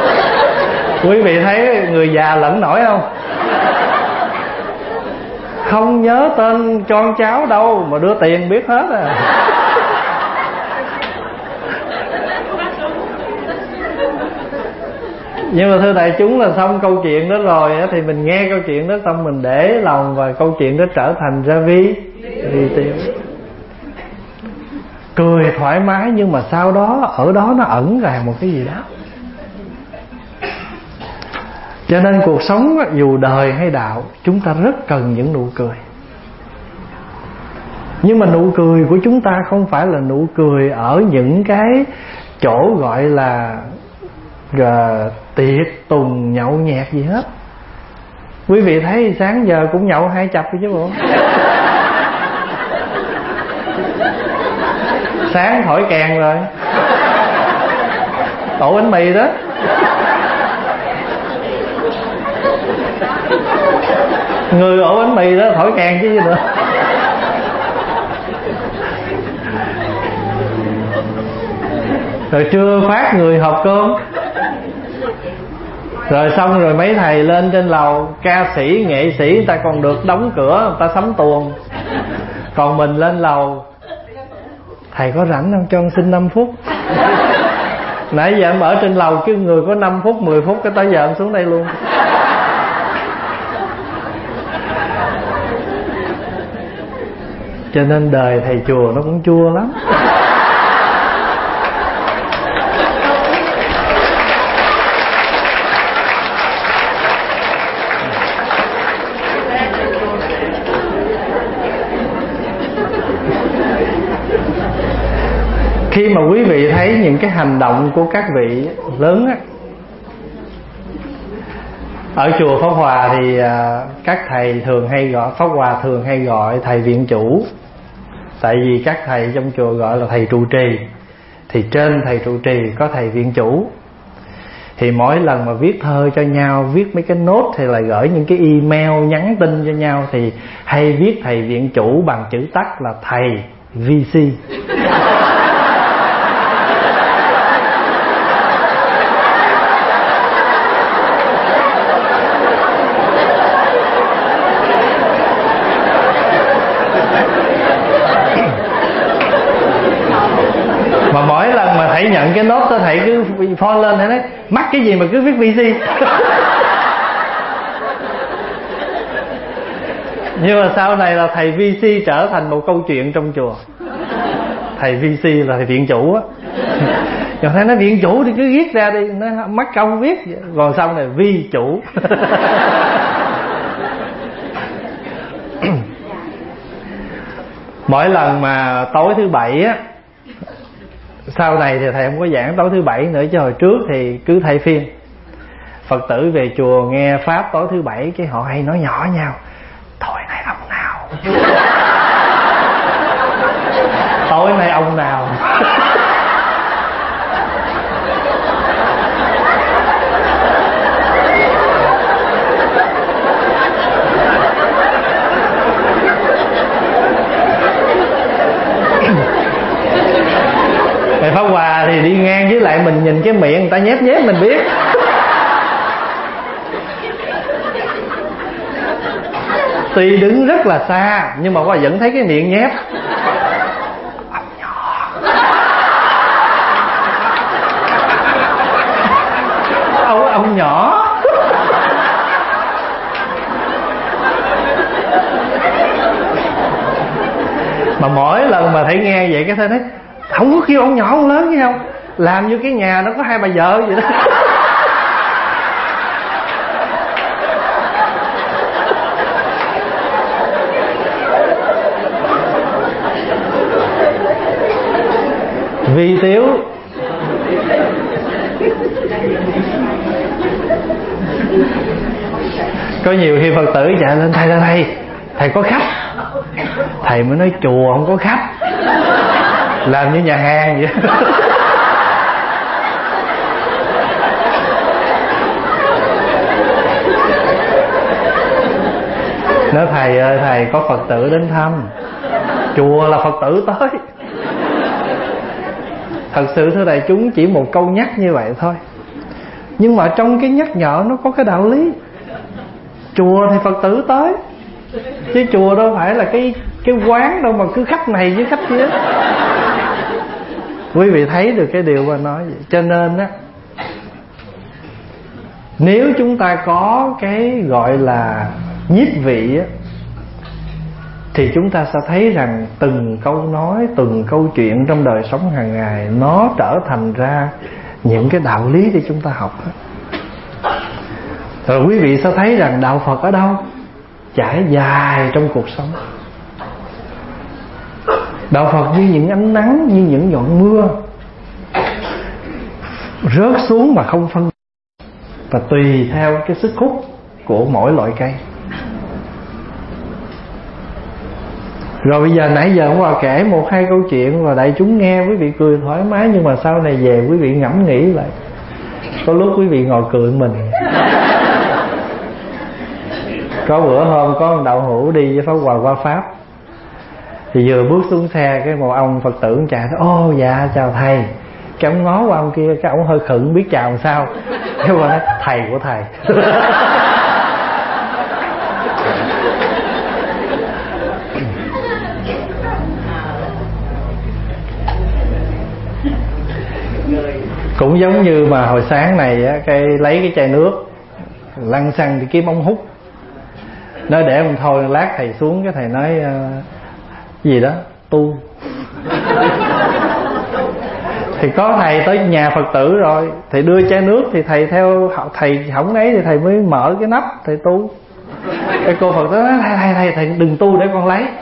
Quý vị thấy người già lẫn nổi không? không nhớ tên con cháu đâu mà đưa tiền biết hết à. Nhưng mà thưa đại chúng, là xong câu chuyện đó rồi á, thì mình nghe câu chuyện đó xong mình để lòng, và câu chuyện đó trở thành ra vi tiếu. Cười thoải mái, nhưng mà sau đó ở đó nó ẩn ràng một cái gì đó. Cho nên cuộc sống dù đời hay đạo, chúng ta rất cần những nụ cười. Nhưng mà nụ cười của chúng ta không phải là nụ cười ở những cái chỗ gọi là tiệc tùng nhậu nhẹt gì hết. Quý vị thấy sáng giờ cũng nhậu 2 chập chứ bộ. Sáng thổi kèn rồi, ổ bánh mì đó. Người ổ bánh mì đó thổi kèn chứ gì nữa. Rồi trưa phát người hộp cơm. Rồi xong rồi mấy thầy lên trên lầu, ca sĩ, nghệ sĩ người ta còn được đóng cửa, người ta sắm tuồng. Còn mình lên lầu, thầy có rảnh không cho con xin 5 phút. Nãy giờ em ở trên lầu chứ người có 5 phút 10 phút cái tới giờ em xuống đây luôn. Cho nên đời thầy chùa nó cũng chua lắm. Khi mà quý vị thấy những cái hành động của các vị lớn á, ở chùa Pháp Hòa thì các thầy thường hay gọi, Pháp Hòa thường hay gọi thầy viện chủ. Tại vì các thầy trong chùa gọi là thầy trụ trì, thì trên thầy trụ trì có thầy viện chủ. Thì mỗi lần mà viết thơ cho nhau, viết mấy cái nốt hay là gửi những cái email nhắn tin cho nhau, thì hay viết thầy viện chủ bằng chữ tắt là thầy VC. Thầy nhận cái nốt đó, thầy cứ phone lên, thầy nói mắc cái gì mà cứ viết VC. Nhưng mà sau này là thầy VC trở thành một câu chuyện trong chùa. Thầy VC là thầy viện chủ á. Rồi thầy nói viện chủ thì cứ viết ra đi, nó mắc công viết. Còn xong này vi chủ. Mỗi lần mà tối thứ Bảy á, sau này thì thầy không có giảng tối thứ Bảy nữa, chứ hồi trước thì cứ thay phiên. Phật tử về chùa nghe Pháp tối thứ Bảy, cái họ hay nói nhỏ nhau: tối nay ông nào? Tối nay ông nào? Thầy Pháp Hòa thì đi ngang với lại mình, nhìn cái miệng người ta nhép nhép mình biết. Tuy đứng rất là xa nhưng mà vẫn thấy cái miệng nhép. Ông nhỏ. Ông nhỏ. Mà mỗi lần mà thấy nghe vậy cái thầy nói không có kêu ông nhỏ ông lớn chứ không, làm như cái nhà nó có 2 bà vợ vậy đó. Vi tiếu. Có nhiều khi Phật tử chạy lên: thầy có khách. Thầy mới nói chùa không có khách, làm như nhà hàng vậy. Nói thầy ơi, thầy có Phật tử đến thăm, chùa là Phật tử tới. Thật sự thưa đại chúng, chỉ một câu nhắc như vậy thôi, nhưng mà trong cái nhắc nhở nó có cái đạo lý. Chùa thì Phật tử tới, Chứ chùa đâu phải là cái quán đâu mà cứ khách này với khách kia. Quý vị thấy được cái điều mà nói vậy. Cho nên á, nếu chúng ta có cái gọi là nhiếp vị á, thì chúng ta sẽ thấy rằng từng câu nói, từng câu chuyện trong đời sống hàng ngày nó trở thành ra những cái đạo lý để chúng ta học. Rồi quý vị sẽ thấy rằng đạo Phật ở đâu? Trải dài trong cuộc sống. Đạo Phật như những ánh nắng, như những giọt mưa rớt xuống mà không phân, và tùy theo cái sức hút của mỗi loại cây. Rồi bây giờ nãy giờ hôm qua kể 1-2 câu chuyện và đại chúng nghe quý vị cười thoải mái, nhưng mà sau này về quý vị ngẫm nghĩ lại, có lúc quý vị ngồi cười mình. Có bữa hôm có một đạo hữu đi với Pháp Hòa qua Pháp, thì vừa bước xuống xe, cái một ông Phật tử chào nói: ô dạ chào thầy. Cái ông ngó qua ông kia, cái ông hơi khựng biết chào làm sao. Cái ông nói: thầy của thầy. Cũng giống như mà hồi sáng này á, cái lấy cái chai nước lăn xăng thì kiếm ống hút, nói để mình thôi lát thầy xuống, cái thầy nói gì đó tu. Thì có thầy tới nhà Phật tử rồi, thầy đưa chai nước thì thầy theo thầy hỏng ấy thì thầy mới mở cái nắp thầy tu. Cái cô Phật tử nói: thầy đừng tu để con lấy.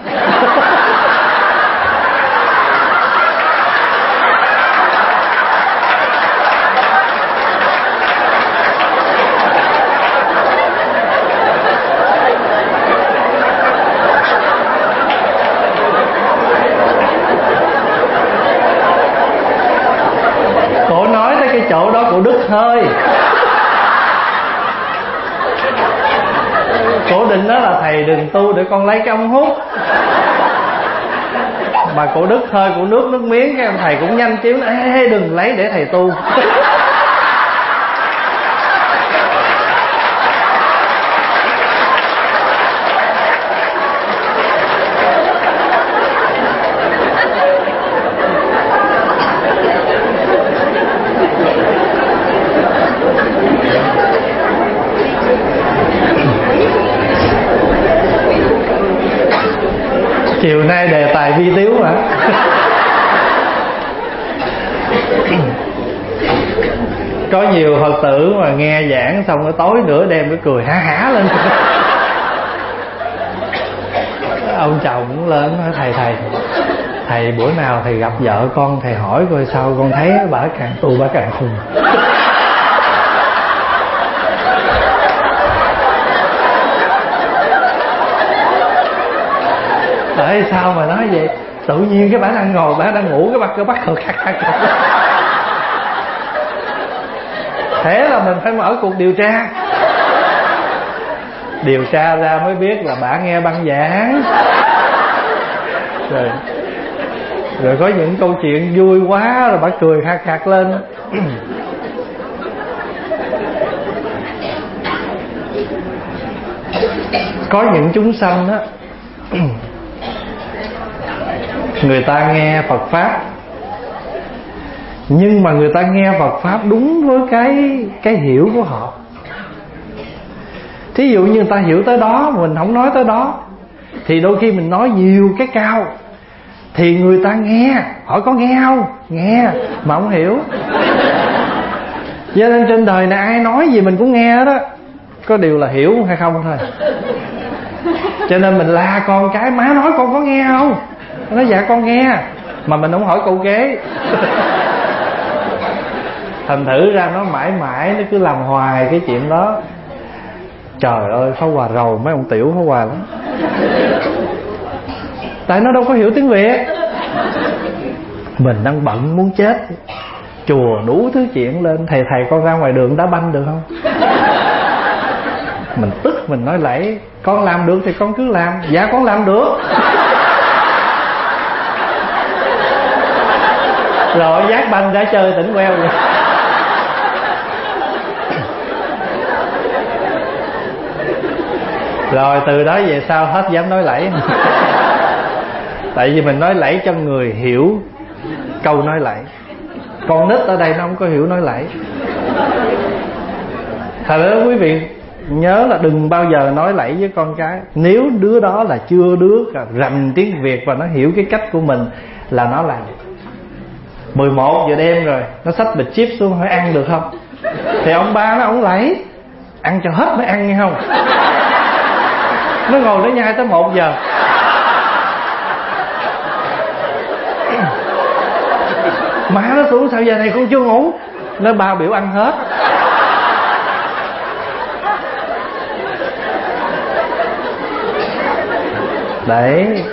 Chỗ đó của Đức hơi. Cổ định đó là thầy đừng tu để con lấy cái ống hút. Mà cổ Đức hơi, cổ nước miếng, cái ông thầy cũng nhanh chiếu nói: ê đừng lấy để thầy tu. Chiều nay đề tài vi tiếu hả? Có nhiều Phật tử mà nghe giảng xong cái tối nửa đêm cái cười há há lên. Ông chồng cũng lên nói: thầy bữa nào thầy gặp vợ con, thầy hỏi coi sao con thấy bà càng tu bà càng khùng. Tại sao mà nói vậy? Tự nhiên cái bà đang ngồi, bà đang ngủ, cái bắt khờ khạc. Thế là mình phải mở cuộc điều tra. Điều tra ra mới biết là bà nghe băng giảng. Rồi có những câu chuyện vui quá rồi bà cười khạc khạc lên. Có những chúng sanh á, người ta nghe Phật Pháp, nhưng mà người ta nghe Phật Pháp đúng với cái hiểu của họ. Thí dụ như người ta hiểu tới đó, mình không nói tới đó, thì đôi khi mình nói nhiều cái cao, thì người ta nghe, hỏi có nghe không? Nghe, mà không hiểu. Cho nên trên đời này ai nói gì mình cũng nghe đó, có điều là hiểu hay không thôi. Cho nên mình la con cái: má nói con có nghe không? Nó nói: dạ con nghe. Mà mình không hỏi câu kế. Thành thử ra nó mãi mãi nó cứ làm hoài cái chuyện đó. Trời ơi, Pháp Hòa rầu mấy ông tiểu Pháp Hòa lắm. Tại nó đâu có hiểu tiếng Việt. Mình đang bận muốn chết, chùa đủ thứ chuyện lên: thầy con ra ngoài đường đá banh được không? Mình tức, mình nói lẫy: con làm được thì con cứ làm. Dạ con làm được. Rồi giác banh đã chơi tỉnh queo rồi. Rồi từ đó về sau hết dám nói lẫy. Tại vì mình nói lẫy cho người hiểu câu nói lẫy. Con nít ở đây nó không có hiểu nói lẫy. Thật đó quý vị nhớ là đừng bao giờ nói lẫy với con cái. Nếu đứa đó là chưa rành tiếng Việt và nó hiểu cái cách của mình là nó làm. 11 giờ đêm rồi, nó xách bịch chip xuống hỏi ăn được không? Thì ông ba nó ông lẫy, ăn cho hết mới ăn nghe không? Nó ngồi nó nhai tới 1 giờ. Má nó xuống sao giờ này con chưa ngủ? Nó ba biểu ăn hết. Đấy.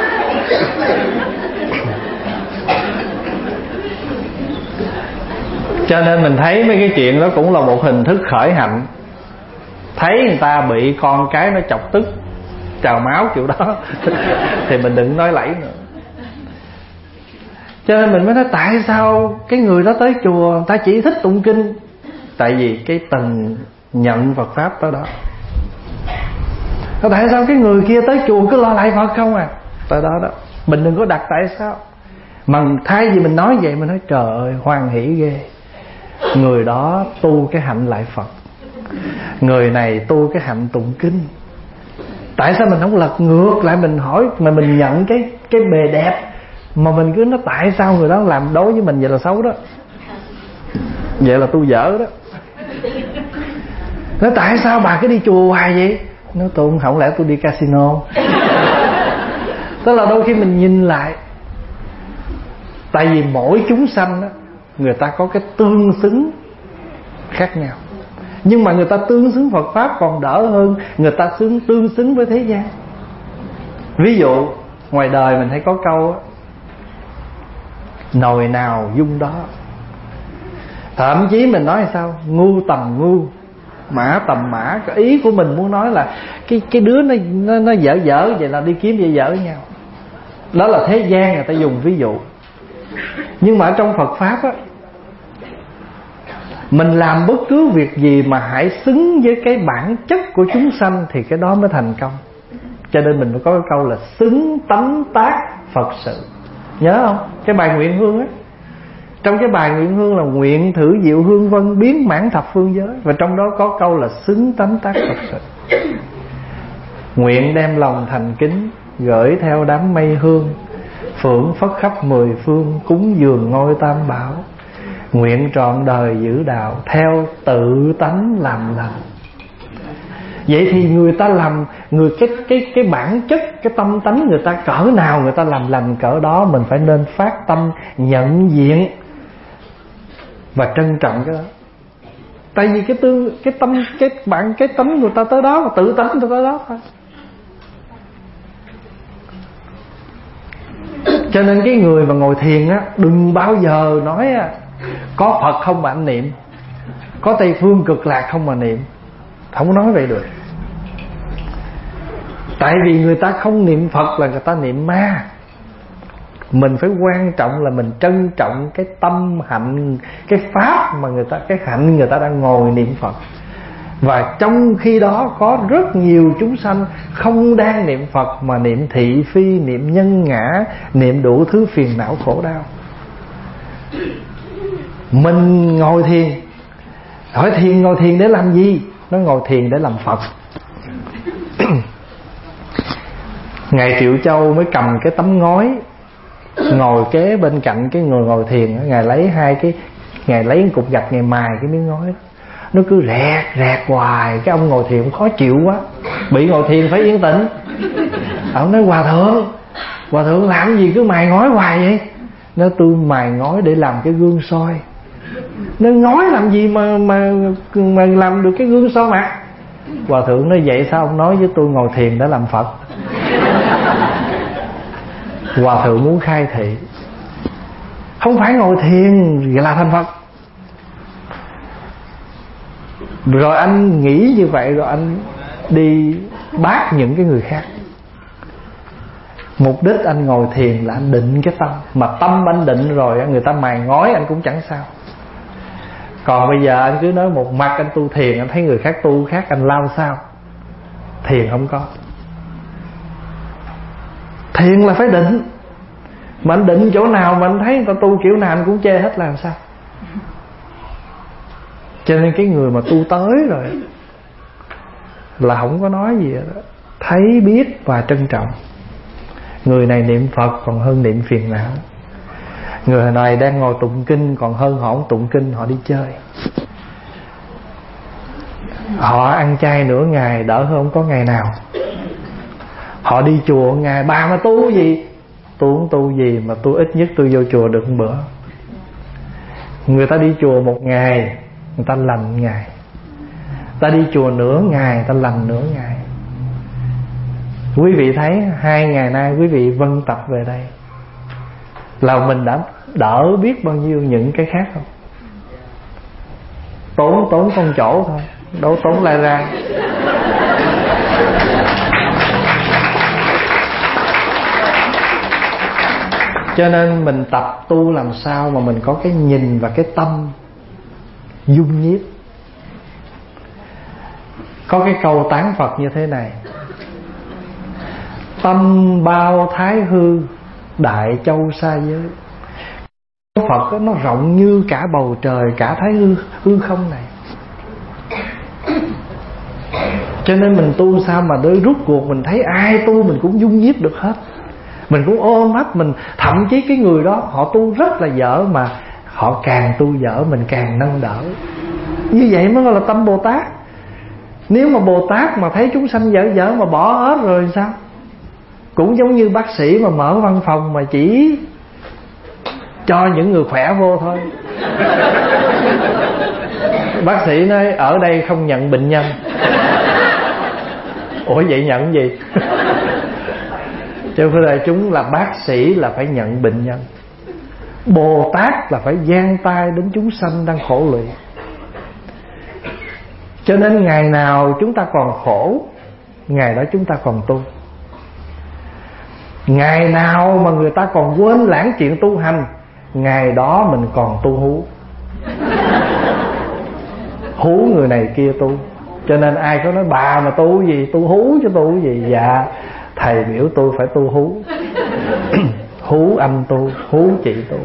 Cho nên mình thấy mấy cái chuyện đó cũng là một hình thức khởi hạnh. Thấy người ta bị con cái nó chọc tức trào máu kiểu đó thì mình đừng nói lẫy nữa. Cho nên mình mới nói tại sao cái người đó tới chùa người ta chỉ thích tụng kinh. Tại vì cái tầng nhận Phật Pháp tới đó. Tại sao cái người kia tới chùa cứ lo lại Phật không à? Tới đó đó. Mình đừng có đặt tại sao. Mà thay vì mình nói vậy mình nói trời ơi hoan hỷ ghê. Người đó tu cái hạnh lại Phật, người này tu cái hạnh tụng kinh. Tại sao mình không lật ngược lại mình hỏi mà mình nhận cái bề đẹp, mà mình cứ nói tại sao người đó làm đối với mình vậy là xấu đó, vậy là tu dở đó. Nói tại sao bà cứ đi chùa hoài vậy? Nói tôi không lẽ tôi đi casino. Tức là đôi khi mình nhìn lại, tại vì mỗi chúng sanh đó, người ta có cái tương xứng khác nhau. Nhưng mà người ta tương xứng Phật Pháp còn đỡ hơn người ta tương xứng với thế gian. Ví dụ ngoài đời mình hay có câu á, nồi nào dung đó. Thậm chí mình nói sao, ngu tầm ngu, mã tầm mã. Cái ý của mình muốn nói là cái đứa nó dở vậy là đi kiếm dở nhau. Đó là thế gian người ta dùng ví dụ. Nhưng mà ở trong Phật Pháp á, mình làm bất cứ việc gì mà hãy xứng với cái bản chất của chúng sanh thì cái đó mới thành công. Cho nên mình phải có cái câu là xứng tánh tác Phật sự. Nhớ không? Cái bài nguyện hương á, trong cái bài nguyện hương là nguyện thử diệu hương vân biến mãn thập phương giới, và trong đó có câu là xứng tánh tác Phật sự. Nguyện đem lòng thành kính gửi theo đám mây hương, phượng phất khắp 10 phương cúng dường ngôi tam bảo. Nguyện trọn đời giữ đạo theo tự tánh làm lành. Vậy thì người ta làm người cái bản chất, cái tâm tánh người ta cỡ nào người ta làm lành cỡ đó. Mình phải nên phát tâm nhận diện và trân trọng cái đó. Tại vì cái tánh người ta tới đó, và tự tánh người ta tới đó thôi. Cho nên cái người mà ngồi thiền á, đừng bao giờ nói á, có Phật không mà anh niệm, có Tây Phương Cực Lạc không mà niệm. Không nói vậy được. Tại vì người ta không niệm Phật là người ta niệm ma. Mình phải quan trọng là mình trân trọng cái tâm hạnh, cái pháp mà cái hạnh người ta đang ngồi niệm Phật. Và trong khi đó có rất nhiều chúng sanh không đang niệm Phật mà niệm thị phi, niệm nhân ngã, niệm đủ thứ phiền não khổ đau. Mình ngồi thiền, hỏi thiền ngồi thiền để làm gì? Nó ngồi thiền để làm Phật. Ngài Triệu Châu mới cầm cái tấm ngói, ngồi kế bên cạnh cái người ngồi thiền. Ngài lấy Ngài lấy một cục gạch, Ngài mài cái miếng ngói đó. Nó cứ rẹt hoài. Cái ông ngồi thiền khó chịu quá, bị ngồi thiền phải yên tĩnh. Ông nói Hòa thượng làm gì cứ mài ngói hoài vậy? Nó tôi mài ngói để làm cái gương soi. Nó ngói làm gì mà làm được cái gương soi mặt? Hòa thượng nói vậy sao ông nói với tôi ngồi thiền để làm Phật? Hòa thượng muốn khai thị, không phải ngồi thiền là thành Phật. Rồi anh nghĩ như vậy, rồi anh đi bác những cái người khác. Mục đích anh ngồi thiền là anh định cái tâm. Mà tâm anh định rồi, người ta mài ngói anh cũng chẳng sao. Còn bây giờ anh cứ nói một mặt anh tu thiền, anh thấy người khác tu khác, anh lao sao? thiền không có. Thiền là phải định. Mà anh định chỗ nào mà anh thấy người ta tu kiểu nào anh cũng chê hết là làm sao? Cho nên cái người mà tu tới rồi là không có nói gì đó. Thấy biết và trân trọng. Người này niệm Phật còn hơn niệm phiền não. Người này đang ngồi tụng kinh còn hơn họ không tụng kinh, họ đi chơi. Họ ăn chay nửa ngày đỡ hơn không có ngày nào. Họ đi chùa ngày, bà mà tu gì? Tôi không tu gì mà tôi ít nhất tôi vô chùa được một bữa. Người ta đi chùa một ngày, người ta lành một ngày. Ta đi chùa nửa ngày, người ta lành nửa ngày. Quý vị thấy 2 ngày nay quý vị vân tập về đây là mình đã đỡ biết bao nhiêu những cái khác không? Tốn con chỗ thôi, đâu tốn lại ra. Cho nên mình tập tu làm sao mà mình có cái nhìn và cái tâm dung nhiếp. Có cái câu tán Phật như thế này: tâm bao thái hư, đại châu xa giới. Phật đó, nó rộng như cả bầu trời, cả thái hư không này. Cho nên mình tu sao mà đôi rút cuộc mình thấy ai tu mình cũng dung nhiếp được hết. Mình cũng ôm ấp mình. Thậm chí cái người đó họ tu rất là dở, mà họ càng tu dở mình càng nâng đỡ. Như vậy mới gọi là tâm Bồ Tát. Nếu mà Bồ Tát mà thấy chúng sanh dở mà bỏ hết rồi sao? Cũng giống như bác sĩ mà mở văn phòng mà chỉ cho những người khỏe vô thôi. Bác sĩ nói ở đây không nhận bệnh nhân. Ủa vậy nhận gì? Cho nên chúng là bác sĩ là phải nhận bệnh nhân, Bồ Tát là phải giang tay đến chúng sanh đang khổ lụy. Cho nên ngày nào chúng ta còn khổ, ngày đó chúng ta còn tu. Ngày nào mà người ta còn quên lãng chuyện tu hành, ngày đó mình còn tu hú. Hú người này kia tu. Cho nên ai có nói bà mà tu gì, tu hú chứ tu gì. Dạ thầy biểu tôi phải tu hú. Hú anh tu, hú chị tu.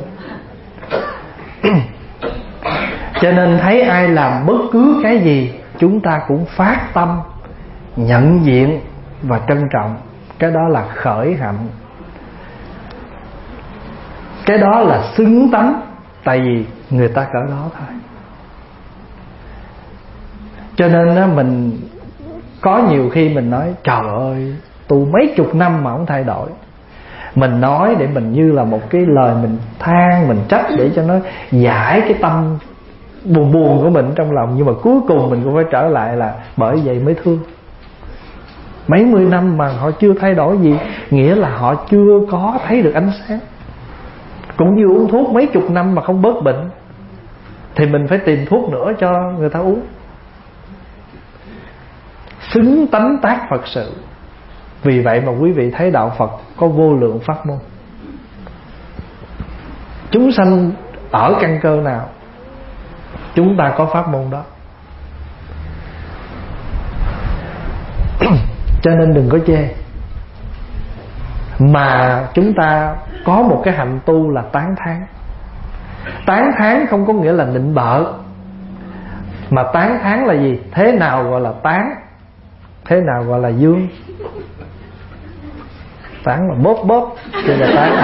Cho nên thấy ai làm bất cứ cái gì, chúng ta cũng phát tâm nhận diện và trân trọng. Cái đó là khởi hạnh, cái đó là xứng tánh. Tại vì người ta cỡ đó thôi. Cho nên mình có nhiều khi mình nói trời ơi tu mấy chục năm mà không thay đổi. Mình nói để mình như là một cái lời mình than, mình trách để cho nó giải cái tâm buồn của mình trong lòng. Nhưng mà cuối cùng mình cũng phải trở lại là bởi vậy mới thương. Mấy mươi năm mà họ chưa thay đổi gì, nghĩa là họ chưa có thấy được ánh sáng. Cũng như uống thuốc mấy chục năm mà không bớt bệnh, thì mình phải tìm thuốc nữa cho người ta uống. Xứng tánh tác Phật sự. Vì vậy mà quý vị thấy đạo Phật có vô lượng pháp môn. Chúng sanh ở căn cơ nào, chúng ta có pháp môn đó. Cho nên đừng có chê. Mà chúng ta có một cái hạnh tu là tán thán. Tán thán không có nghĩa là nịnh bợ, mà tán thán là gì? Thế nào gọi là tán, thế nào gọi là dương? Tán là bóp chứ là tán.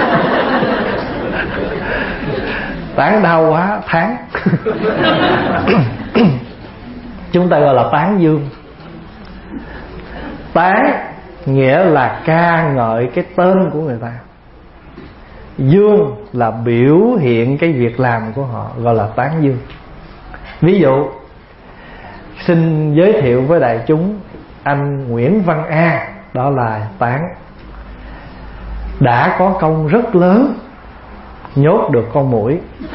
Tán đau quá thán. Chúng ta gọi là tán dương. Tán nghĩa là ca ngợi cái tên của người ta. Dương là biểu hiện cái việc làm của họ, gọi là tán dương. Ví dụ xin giới thiệu với đại chúng anh Nguyễn Văn A, đó là tán. Đã có công rất lớn nhốt được con muỗi,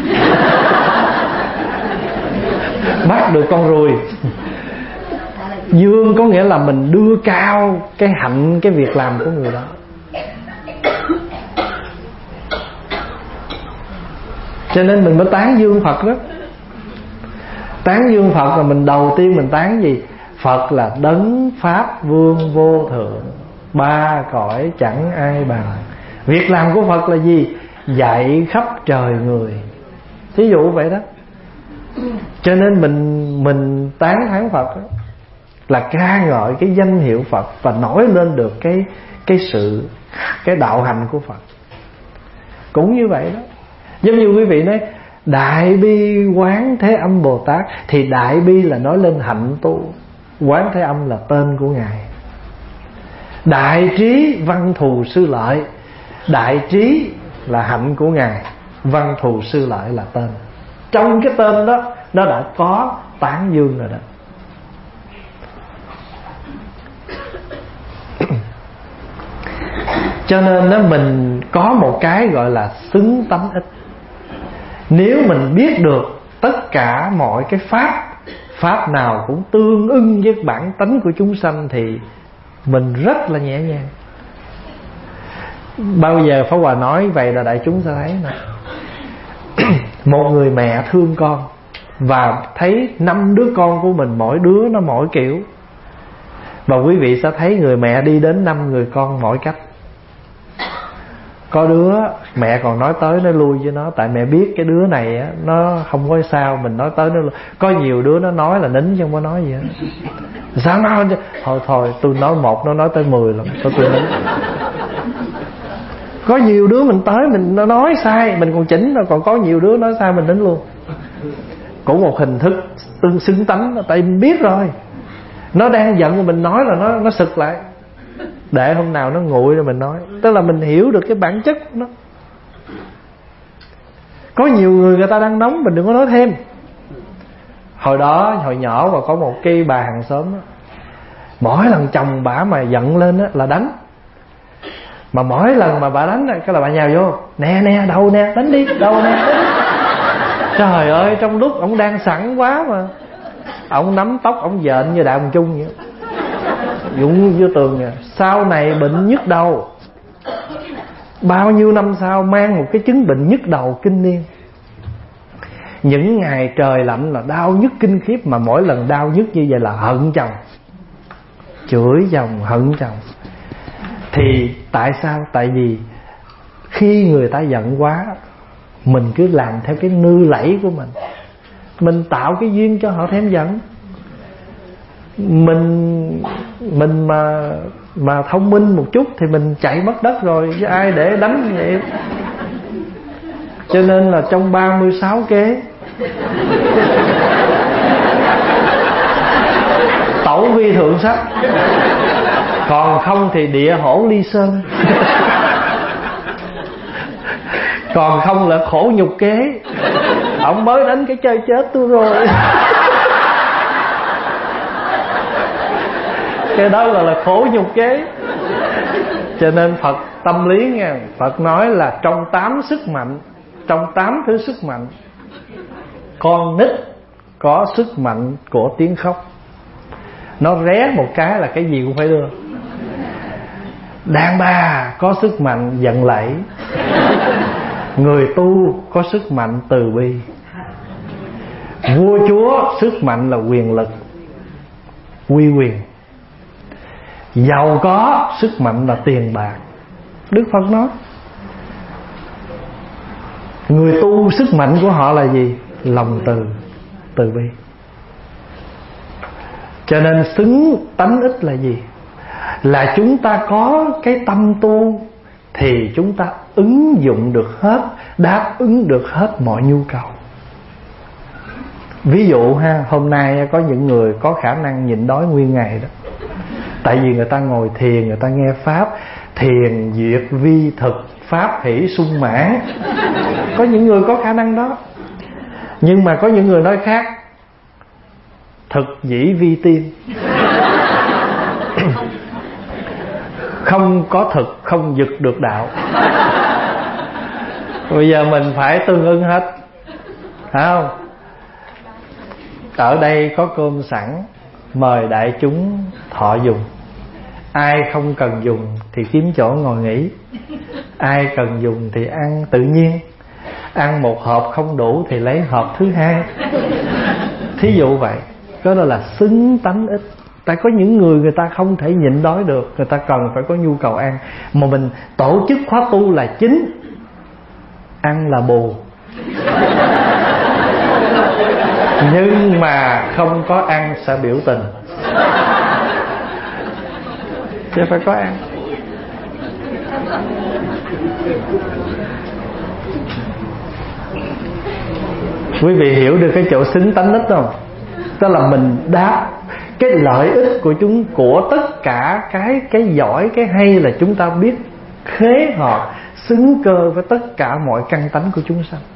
bắt được con ruồi. Dương có nghĩa là mình đưa cao cái hạnh, cái việc làm của người đó. Cho nên mình mới tán dương Phật đó. Tán dương Phật là mình đầu tiên mình tán gì? Phật là đấng Pháp Vương vô thượng, ba cõi chẳng ai bằng. Việc làm của Phật là gì? Dạy khắp trời người. Thí dụ vậy đó. Cho nên mình tán thán Phật đó, là ca ngợi cái danh hiệu Phật và nổi lên được cái đạo hành của Phật. Cũng như vậy đó. Giống như quý vị nói Đại Bi Quán Thế Âm Bồ Tát, thì Đại Bi là nói lên hạnh tu, Quán Thế Âm là tên của Ngài. Đại Trí Văn Thù Sư Lợi, Đại Trí là hạnh của Ngài, Văn Thù Sư Lợi là tên. Trong cái tên đó nó đã có tán dương rồi đó. Cho nên đó, mình có một cái gọi là xứng tánh ít. Nếu mình biết được tất cả mọi cái pháp nào cũng tương ưng với bản tánh của chúng sanh thì mình rất là nhẹ nhàng. Bao giờ Pháp Hòa nói vậy là đại chúng sẽ thấy nè. Một người mẹ thương con và thấy 5 đứa con của mình, mỗi đứa nó mỗi kiểu, và quý vị sẽ thấy người mẹ đi đến 5 người con mỗi cách. Có đứa mẹ còn nói tới nói lui với nó, tại mẹ biết cái đứa này á, nó không có sao, mình nói tới nó lui. Có nhiều đứa nó nói là nín chứ không có nói gì hết. Sao nói thôi tôi nói 1 nó nói tới 10 lắm, tôi nín. Có nhiều đứa mình tới mình nó nói sai mình còn chỉnh, rồi còn có nhiều đứa nói sai mình nín luôn. Cũng một hình thức tương xứng tánh, tại mình biết rồi nó đang giận mà mình nói là nó sực lại, để hôm nào nó nguội rồi mình nói. Tức là mình hiểu được cái bản chất của nó. Có nhiều người ta đang nóng, mình đừng có nói thêm. Hồi nhỏ và có một cái bà hàng xóm đó, mỗi lần chồng bả mà giận lên đó, là đánh. Mà mỗi lần mà bà đánh cái là bà nhào vô, nè đầu nè, đánh đi, đầu nè, đánh đi. Trời ơi, trong lúc ổng đang sẵn quá mà ổng nắm tóc ổng dện như Đàm Trung vậy, dũng vô tường nè. Sau này bệnh nhức đầu, bao nhiêu năm sau mang một cái chứng bệnh nhức đầu kinh niên. Những ngày trời lạnh là đau nhức kinh khiếp, mà mỗi lần đau nhức như vậy là hận chồng, chửi chồng, hận chồng. Thì tại sao? Tại vì khi người ta giận quá, mình cứ làm theo cái nư lẫy của mình tạo cái duyên cho họ thêm giận. Mình mà thông minh một chút thì mình chạy mất đất rồi, chứ ai để đánh vậy. Cho nên là trong 36 kế tẩu vi thượng sách, còn không thì địa hổ ly sơn. Còn không là khổ nhục kế. Ông mới đánh cái chơi chết tôi rồi. Cái đó là khổ nhục kế. Cho nên Phật tâm lý nha, Phật nói là trong 8 sức mạnh, trong 8 thứ sức mạnh, con nít có sức mạnh của tiếng khóc. Nó ré một cái là cái gì cũng phải đưa. Đàn bà có sức mạnh giận lẫy. Người tu có sức mạnh từ bi. Vua chúa sức mạnh là quyền lực, uy quyền. Giàu có sức mạnh là tiền bạc. Đức Phật nói người tu sức mạnh của họ là gì? Lòng từ bi. Cho nên xứng tánh ít là gì? Là chúng ta có cái tâm tu thì chúng ta ứng dụng được hết, đáp ứng được hết mọi nhu cầu. Ví dụ ha, hôm nay có những người có khả năng nhịn đói nguyên ngày đó. Tại vì người ta ngồi thiền, người ta nghe pháp, thiền diệt vi thực, pháp hỷ sung mãn. Có những người có khả năng đó. Nhưng mà có những người nói khác, thực dĩ vi tiên. Không có thực, không vực được đạo. Bây giờ mình phải tương ứng hết, phải không? Ở đây có cơm sẵn, mời đại chúng thọ dùng. Ai không cần dùng thì kiếm chỗ ngồi nghỉ. Ai cần dùng thì ăn tự nhiên. Ăn một hộp không đủ thì lấy hộp thứ hai. Thí dụ vậy. Đó là xứng tánh ít. Tại có những người ta không thể nhịn đói được, người ta cần phải có nhu cầu ăn. Mà mình tổ chức khóa tu là chính, ăn là bù. Nhưng mà không có ăn sẽ biểu tình, chứ phải có ăn. Quý vị hiểu được cái chỗ xứng tánh ít không? Tức là mình đáp cái lợi ích của tất cả cái giỏi, cái hay là chúng ta biết khế hợp xứng cơ với tất cả mọi căn tánh của chúng sanh.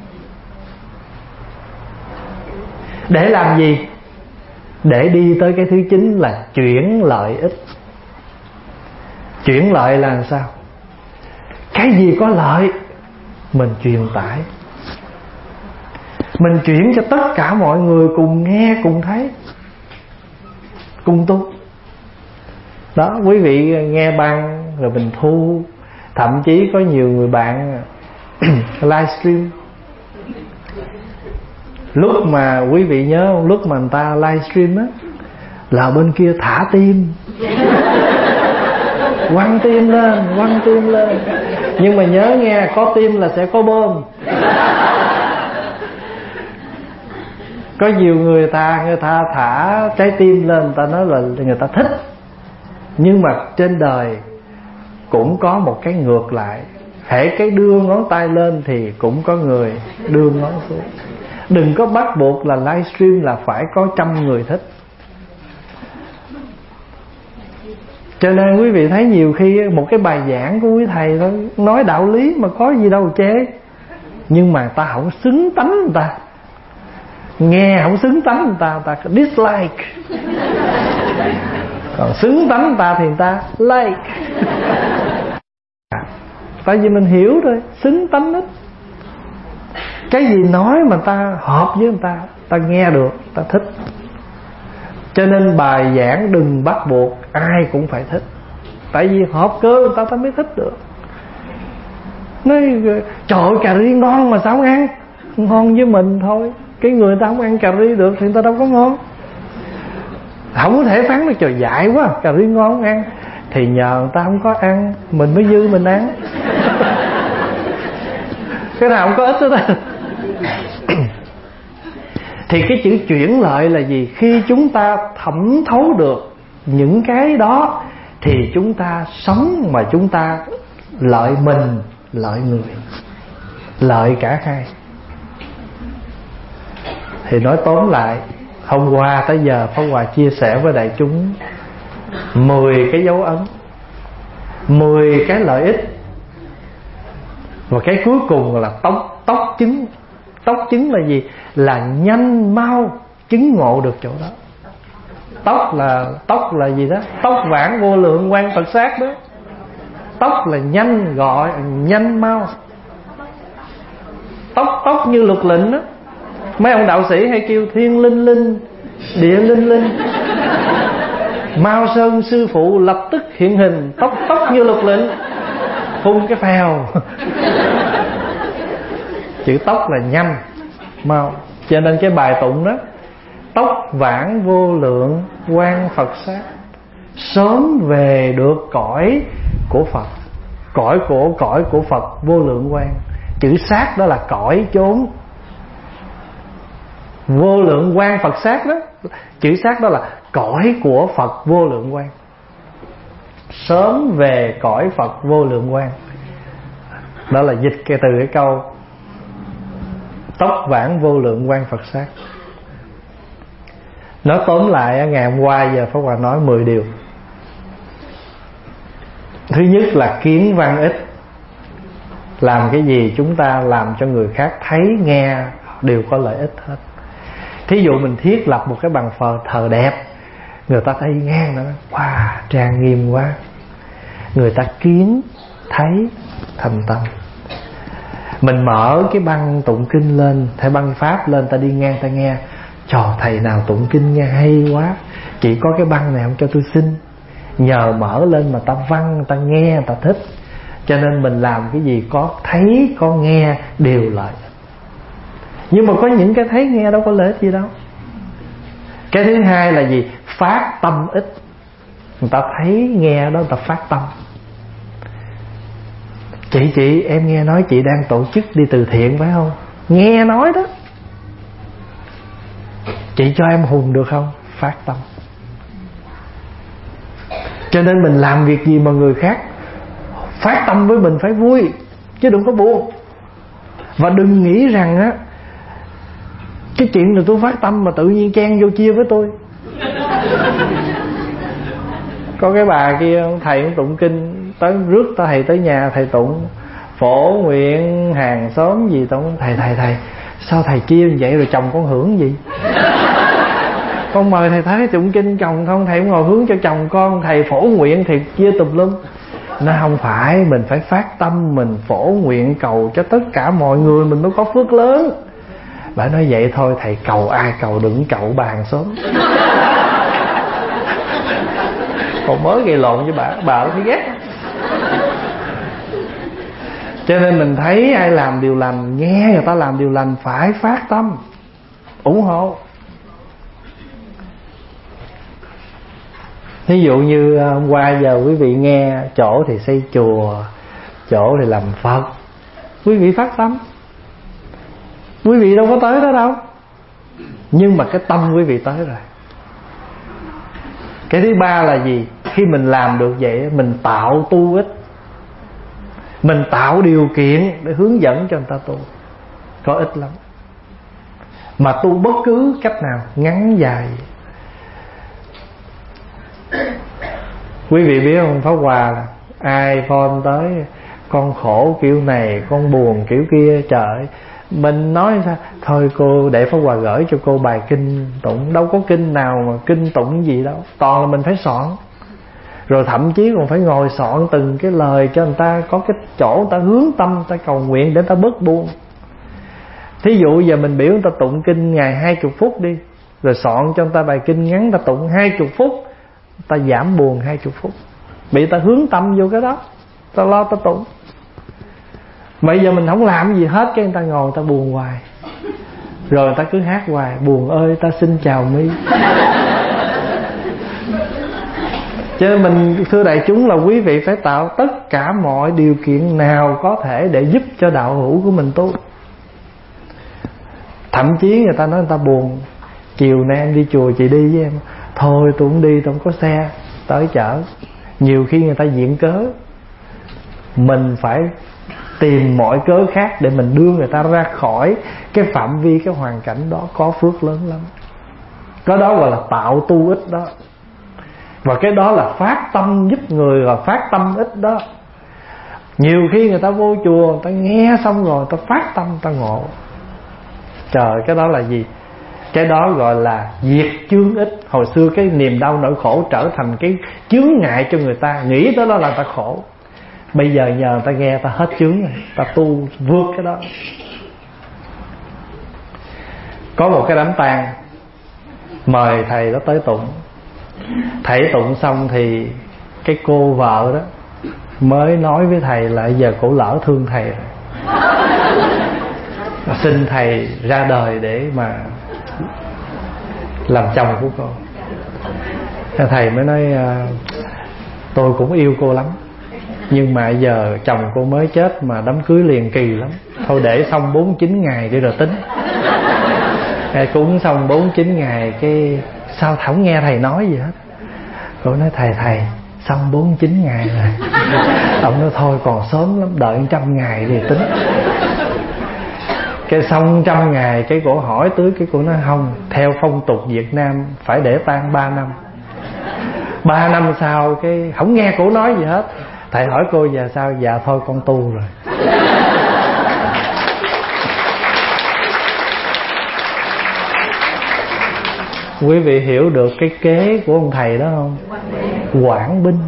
Để làm gì? Để đi tới cái thứ chính là chuyển lợi ích. Chuyển lợi là làm sao? Cái gì có lợi mình truyền tải, mình chuyển cho tất cả mọi người cùng nghe, cùng thấy, cùng tu. Đó, quý vị nghe băng rồi mình thu. Thậm chí có nhiều người bạn livestream. Lúc mà quý vị nhớ không, lúc mà người ta livestream á, là bên kia thả tim, quăng tim lên, quăng tim lên. Nhưng mà nhớ nghe, có tim là sẽ có bơm. Có nhiều người ta thả trái tim lên, người ta nói là người ta thích. Nhưng mà trên đời cũng có một cái ngược lại. Hễ cái đưa ngón tay lên thì cũng có người đưa ngón xuống. Đừng có bắt buộc là livestream là phải có 100 người thích. Cho nên quý vị thấy nhiều khi một cái bài giảng của quý thầy đó, nói đạo lý mà có gì đâu chê. Nhưng mà ta không xứng tánh người ta, nghe không xứng tánh người ta dislike. Còn xứng tánh người ta thì người ta like. Tại vì mình hiểu rồi, xứng tánh ít. Cái gì nói mà ta hợp với người ta nghe được, ta thích. Cho nên bài giảng đừng bắt buộc ai cũng phải thích. Tại vì hợp cơ người ta mới thích được. Nói trời ơi, cà ri ngon mà sao không ăn? Ngon với mình thôi. Cái người ta không ăn cà ri được thì người ta đâu có ngon. Không có thể phán được trời dại quá, cà ri ngon không ăn. Thì nhờ người ta không có ăn, mình mới dư mình ăn. Cái nào không có ích đó. Thì cái chữ chuyển lợi là gì? Khi chúng ta thẩm thấu được những cái đó thì chúng ta sống mà chúng ta lợi mình, lợi người, lợi cả hai. Thì nói tóm lại, hôm qua tới giờ Pháp Hòa chia sẻ với đại chúng 10 cái dấu ấn, 10 cái lợi ích. Và cái cuối cùng là tốc chứng. Tốc chứng là gì? Là nhanh mau chứng ngộ được chỗ đó. Tốc là gì đó? Tốc vãng vô lượng quan Phật sát đó. Tốc là nhanh, gọi nhanh mau. Tốc như luật lệnh đó. Mấy ông đạo sĩ hay kêu thiên linh linh, địa linh linh, Mao Sơn sư phụ lập tức hiện hình. Tốc như luật lệnh, phun cái phèo. Chữ tốc là nhanh mau. Cho nên cái bài tụng đó, tốc vãng vô lượng quan Phật sát, sớm về được cõi của Phật. Cõi của Phật vô lượng quan. Chữ sát đó là cõi chốn. Vô lượng quan Phật sát đó, chữ sát đó là cõi của Phật vô lượng quan. Sớm về cõi Phật vô lượng quan. Đó là dịch từ cái câu tốc vãng vô lượng quan Phật sát. Nói tóm lại, ngày hôm qua giờ Pháp Hòa nói 10 điều. Thứ nhất là kiến văn ích. Làm cái gì chúng ta làm cho người khác thấy nghe đều có lợi ích hết. Thí dụ mình thiết lập một cái bàn thờ đẹp, người ta thấy ngang nữa, wow, trang nghiêm quá. Người ta kiến thấy thành tâm. Mình mở cái băng tụng kinh lên, thay băng pháp lên, ta đi ngang ta nghe, trời, thầy nào tụng kinh nghe hay quá, chỉ có cái băng này không cho tôi xin. Nhờ mở lên mà ta văn, ta nghe, ta thích. Cho nên mình làm cái gì có thấy, có nghe đều lợi. Nhưng mà có những cái thấy nghe đâu có lợi ích gì đâu. Cái thứ hai là gì? phát tâm ít. Người ta thấy nghe đó, người ta phát tâm. Chị em nghe nói chị đang tổ chức đi từ thiện phải không? Nghe nói đó. Chị cho em hùn được không? Phát tâm. Cho nên mình làm việc gì mà người khác phát tâm với mình phải vui, chứ đừng có buồn. Và đừng nghĩ rằng á, cái chuyện là tôi phát tâm mà tự nhiên chen vô chia với tôi. Có cái bà kia, thầy cũng tụng kinh, tới rước thầy tới nhà, thầy tụng phổ nguyện hàng xóm gì tụng. Thầy sao thầy chia như vậy rồi chồng con hưởng gì? Con mời thầy thấy tụng kinh chồng không, thầy cũng ngồi hướng cho chồng con. Thầy phổ nguyện thì chia tùm lum. Nó không phải, mình phải phát tâm, mình phổ nguyện cầu cho tất cả mọi người, mình mới có phước lớn. Bà nói vậy thôi thầy cầu ai cầu, đừng cầu bà hàng xóm. Còn mới gây lộn với bà thấy ghét. Cho nên mình thấy ai làm điều lành, nghe người ta làm điều lành, phải phát tâm ủng hộ. Ví dụ như hôm qua giờ quý vị nghe chỗ thì xây chùa, chỗ thì làm Phật, quý vị phát tâm. Quý vị đâu có tới đó đâu, nhưng mà cái tâm quý vị tới rồi. Cái thứ ba là gì? Khi mình làm được vậy, mình tạo tu ích, mình tạo điều kiện để hướng dẫn cho người ta tu. Có ích lắm. Mà tu bất cứ cách nào, ngắn dài. Quý vị biết không, Pháp Hòa là ai phone tới con khổ kiểu này, con buồn kiểu kia, trời, mình nói sao thôi cô để Pháp Hòa gửi cho cô bài kinh tụng. Đâu có kinh nào mà kinh tụng gì đâu, toàn là mình phải soạn. Rồi thậm chí còn phải ngồi soạn từng cái lời cho người ta có cái chỗ người ta hướng tâm, người ta cầu nguyện để người ta bớt buồn. Thí dụ giờ mình biểu người ta tụng kinh ngày 20 phút đi, rồi soạn cho người ta bài kinh ngắn, người ta tụng 20 phút, ta giảm buồn 20 phút. Bị ta hướng tâm vô cái đó, ta lo ta tụng. Bây giờ mình không làm gì hết, cái người ta ngồi người ta buồn hoài. Rồi người ta cứ hát hoài, buồn ơi ta xin chào mi. Cho nên mình, thưa đại chúng, là quý vị phải tạo tất cả mọi điều kiện nào có thể để giúp cho đạo hữu của mình tu. Thậm chí người ta nói người ta buồn, chiều nay em đi chùa chị đi với em. Thôi tôi không đi, tôi không có xe tới chở. Nhiều khi người ta viện cớ, mình phải tìm mọi cớ khác để mình đưa người ta ra khỏi cái phạm vi, cái hoàn cảnh đó, có phước lớn lắm. Cái đó gọi là tạo tu ích đó. Và cái đó là phát tâm giúp người, và phát tâm ích đó. Nhiều khi người ta vô chùa, người ta nghe xong rồi người ta phát tâm, người ta ngộ. Trời, cái đó là gì? Cái đó gọi là diệt chướng ích. Hồi xưa cái niềm đau nỗi khổ trở thành cái chướng ngại cho người ta, nghĩ tới đó là người ta khổ. Bây giờ nhờ người ta nghe, ta hết chướng rồi, ta tu vượt cái đó. Có một cái đám tang, mời thầy đó tới tụng. Thầy tụng xong thì cái cô vợ đó mới nói với thầy là giờ cổ lỡ thương thầy rồi, xin thầy ra đời để mà làm chồng của cô. Thầy mới nói tôi cũng yêu cô lắm, nhưng mà giờ chồng cô mới chết mà đám cưới liền kỳ lắm, thôi để xong 49 ngày đi rồi tính. Cúng xong 49 ngày cái sao không nghe thầy nói gì hết. Cô nói thầy xong 49 ngày rồi. Ông nói thôi còn sớm lắm, đợi 100 ngày thì tính. Cái xong 100 ngày cái cổ hỏi tới, cái cổ nói không, theo phong tục Việt Nam phải để tang 3 năm. 3 năm sau cái không nghe cổ nói gì hết. Thầy hỏi cô giờ sao? Dạ thôi con tu rồi. Quý vị hiểu được cái kế của ông thầy đó không? Quản binh.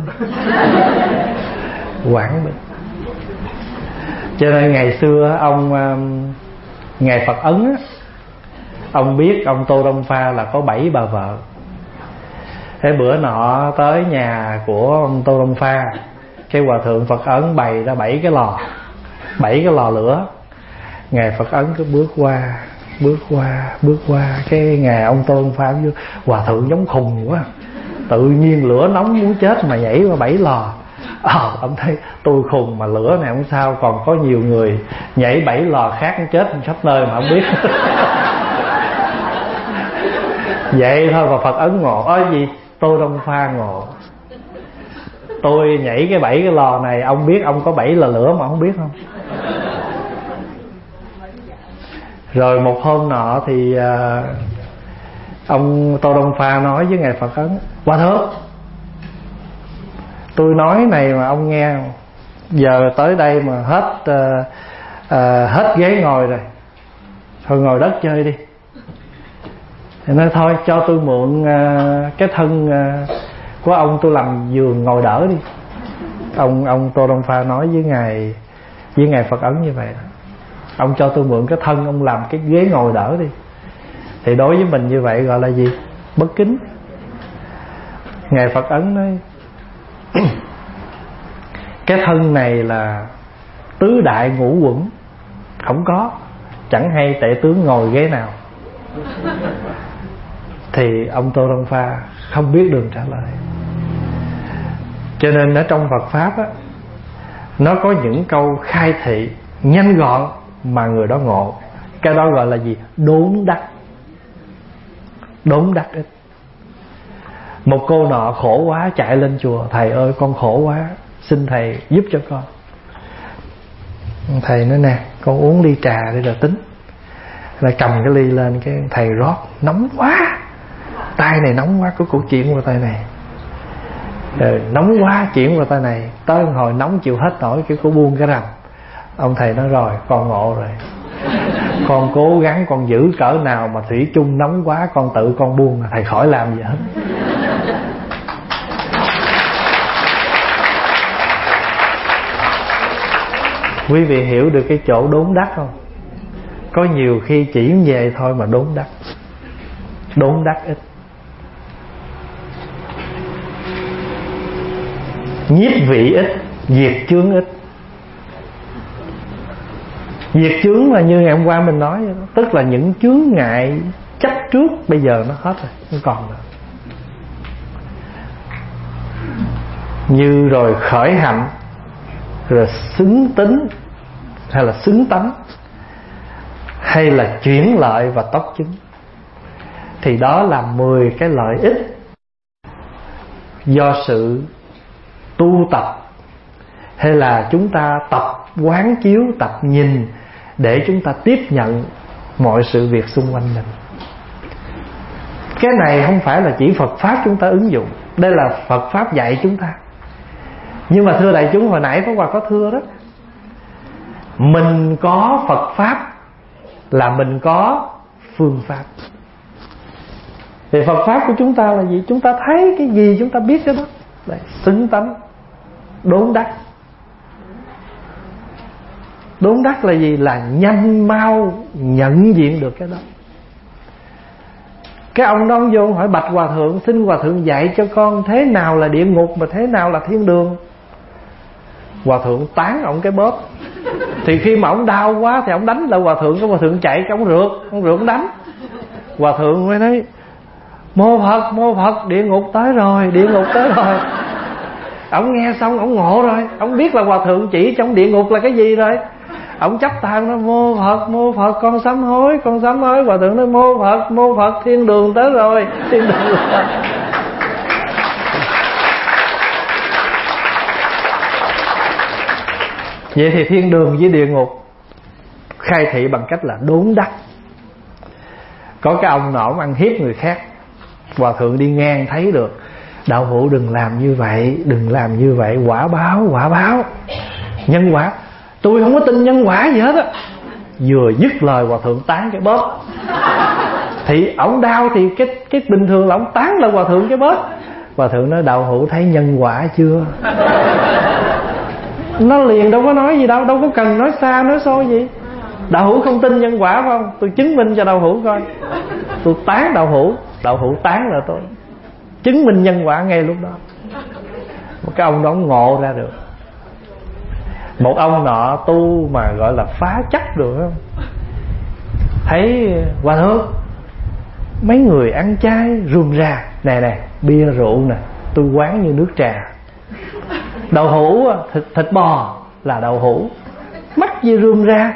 Quản binh. Cho nên ngày xưa ông Ngài Phật Ấn á, ông biết ông Tô Đông Pha là có 7 bà vợ. Thế bữa nọ tới nhà của ông Tô Đông Pha, cái hòa thượng Phật Ấn bày ra 7 cái lò lửa. Ngài Phật Ấn cứ bước qua, cái ngày ông Tô Đông Pha hòa thượng giống khùng quá, tự nhiên lửa nóng muốn chết mà nhảy qua 7 lò. Ông thấy tôi khùng mà lửa này không sao, còn có nhiều người nhảy 7 lò khác chết khắp nơi mà không biết. Vậy thôi mà Phật ấn ngộ. Gì Tô Đông Pha ngộ. Tôi nhảy cái 7 cái lò này, ông biết ông có 7 lò lửa mà không biết không? Rồi một hôm nọ thì ông Tô Đông Pha nói với ngài Phật ấn: Hòa thượng, tôi nói này mà ông nghe không? Giờ tới đây mà hết ghế ngồi rồi, thôi ngồi đất chơi đi. Thì nói thôi cho tôi mượn cái thân của ông, tôi làm giường ngồi đỡ đi. Ông Tô Đông Pha nói với ngài Phật ấn như vậy: ông cho tôi mượn cái thân, ông làm cái ghế ngồi đỡ đi. Thì đối với mình như vậy gọi là gì? Bất kính. Ngài Phật ấn nói: cái thân này là tứ đại ngũ uẩn, không có, chẳng hay tể tướng ngồi ghế nào. Thì ông Tô Đông Pha không biết đường trả lời. Cho nên ở trong Phật Pháp á, nó có những câu khai thị nhanh gọn mà người đó ngộ. Cái đó gọi là gì? Đốn đắc. Đốn đắc ích. Một cô nọ khổ quá chạy lên chùa: thầy ơi con khổ quá, xin thầy giúp cho con. Thầy nói: nè con uống ly trà đi rồi tính. Là cầm cái ly lên, cái thầy rót. Nóng quá, tay này nóng quá, có cổ chuyển qua tay này, rồi nóng quá chuyển qua tay này. Tới một hồi nóng chịu hết nổi, cái cổ buông cái rằm. Ông thầy nói: rồi con ngộ rồi, con cố gắng con giữ cỡ nào mà thủy chung nóng quá con tự con buông, thầy khỏi làm gì hết. Quý vị hiểu được cái chỗ đốn đắc không? Có nhiều khi chỉ về thôi mà đốn đắc. Đốn đắc ít. Nhiếp vị ít, diệt chướng ít. Diệt chướng là như ngày hôm qua mình nói vậy đó. Tức là những chướng ngại chấp trước bây giờ nó hết rồi, không còn nữa. Như rồi khởi hạnh, rồi xứng tính hay là xứng tánh, hay là chuyển lợi và tốc chứng. Thì đó là 10 cái lợi ích do sự tu tập, hay là chúng ta tập quán chiếu, tập nhìn để chúng ta tiếp nhận mọi sự việc xung quanh mình. Cái này không phải là chỉ Phật Pháp chúng ta ứng dụng, đây là Phật Pháp dạy chúng ta. Nhưng mà thưa đại chúng, hồi nãy Pháp Hòa có thưa đó, mình có Phật Pháp là mình có phương pháp. Thì Phật Pháp của chúng ta là gì? Chúng ta thấy cái gì chúng ta biết cái đó. Đấy, xứng tánh, đốn đắc. Đốn đắc là gì? Là nhanh mau nhận diện được cái đó. Cái ông đó ông vô hỏi: bạch Hòa thượng, xin Hòa thượng dạy cho con thế nào là địa ngục mà thế nào là thiên đường. Hòa thượng tán ông cái bóp. Thì khi mà ông đau quá thì ông đánh lại Hòa thượng. Cái Hòa thượng chạy, cái ông rượt ông đánh. Hòa thượng mới nói: mô Phật, địa ngục tới rồi, địa ngục tới rồi. Ông nghe xong ông ngộ rồi, ông biết là Hòa thượng chỉ trong địa ngục là cái gì rồi. Ông chắp tay nói: mô Phật, con sám hối. Hòa thượng nói: mô Phật, thiên đường tới rồi, thiên đường rồi. Vậy thì thiên đường với địa ngục khai thị bằng cách là đốn đắc. Có cái ông nọ ăn hiếp người khác, Hòa thượng đi ngang thấy được: đạo hữu đừng làm như vậy, quả báo, nhân quả. Tôi không có tin nhân quả gì hết á. Vừa dứt lời Hòa thượng tán cái bóp. Thì ổng đau thì cái bình thường là ổng tán là Hòa thượng cái bóp. Hòa thượng nói: đạo hữu thấy nhân quả chưa? Nó liền, đâu có nói gì đâu có cần nói xa nói xôi gì. Đạo hữu không tin nhân quả phải không? Tôi chứng minh cho đạo hữu coi. Tôi tán đạo hữu tán là tôi chứng minh nhân quả ngay lúc đó. Một cái ông đó ngộ ra được. Một ông nọ tu mà gọi là phá chấp được không? Thấy: Hòa thượng, mấy người ăn chay rườm rà, Nè bia rượu nè tôi quán như nước trà. Đậu hũ thịt bò là đậu hũ, mắc gì rươm ra.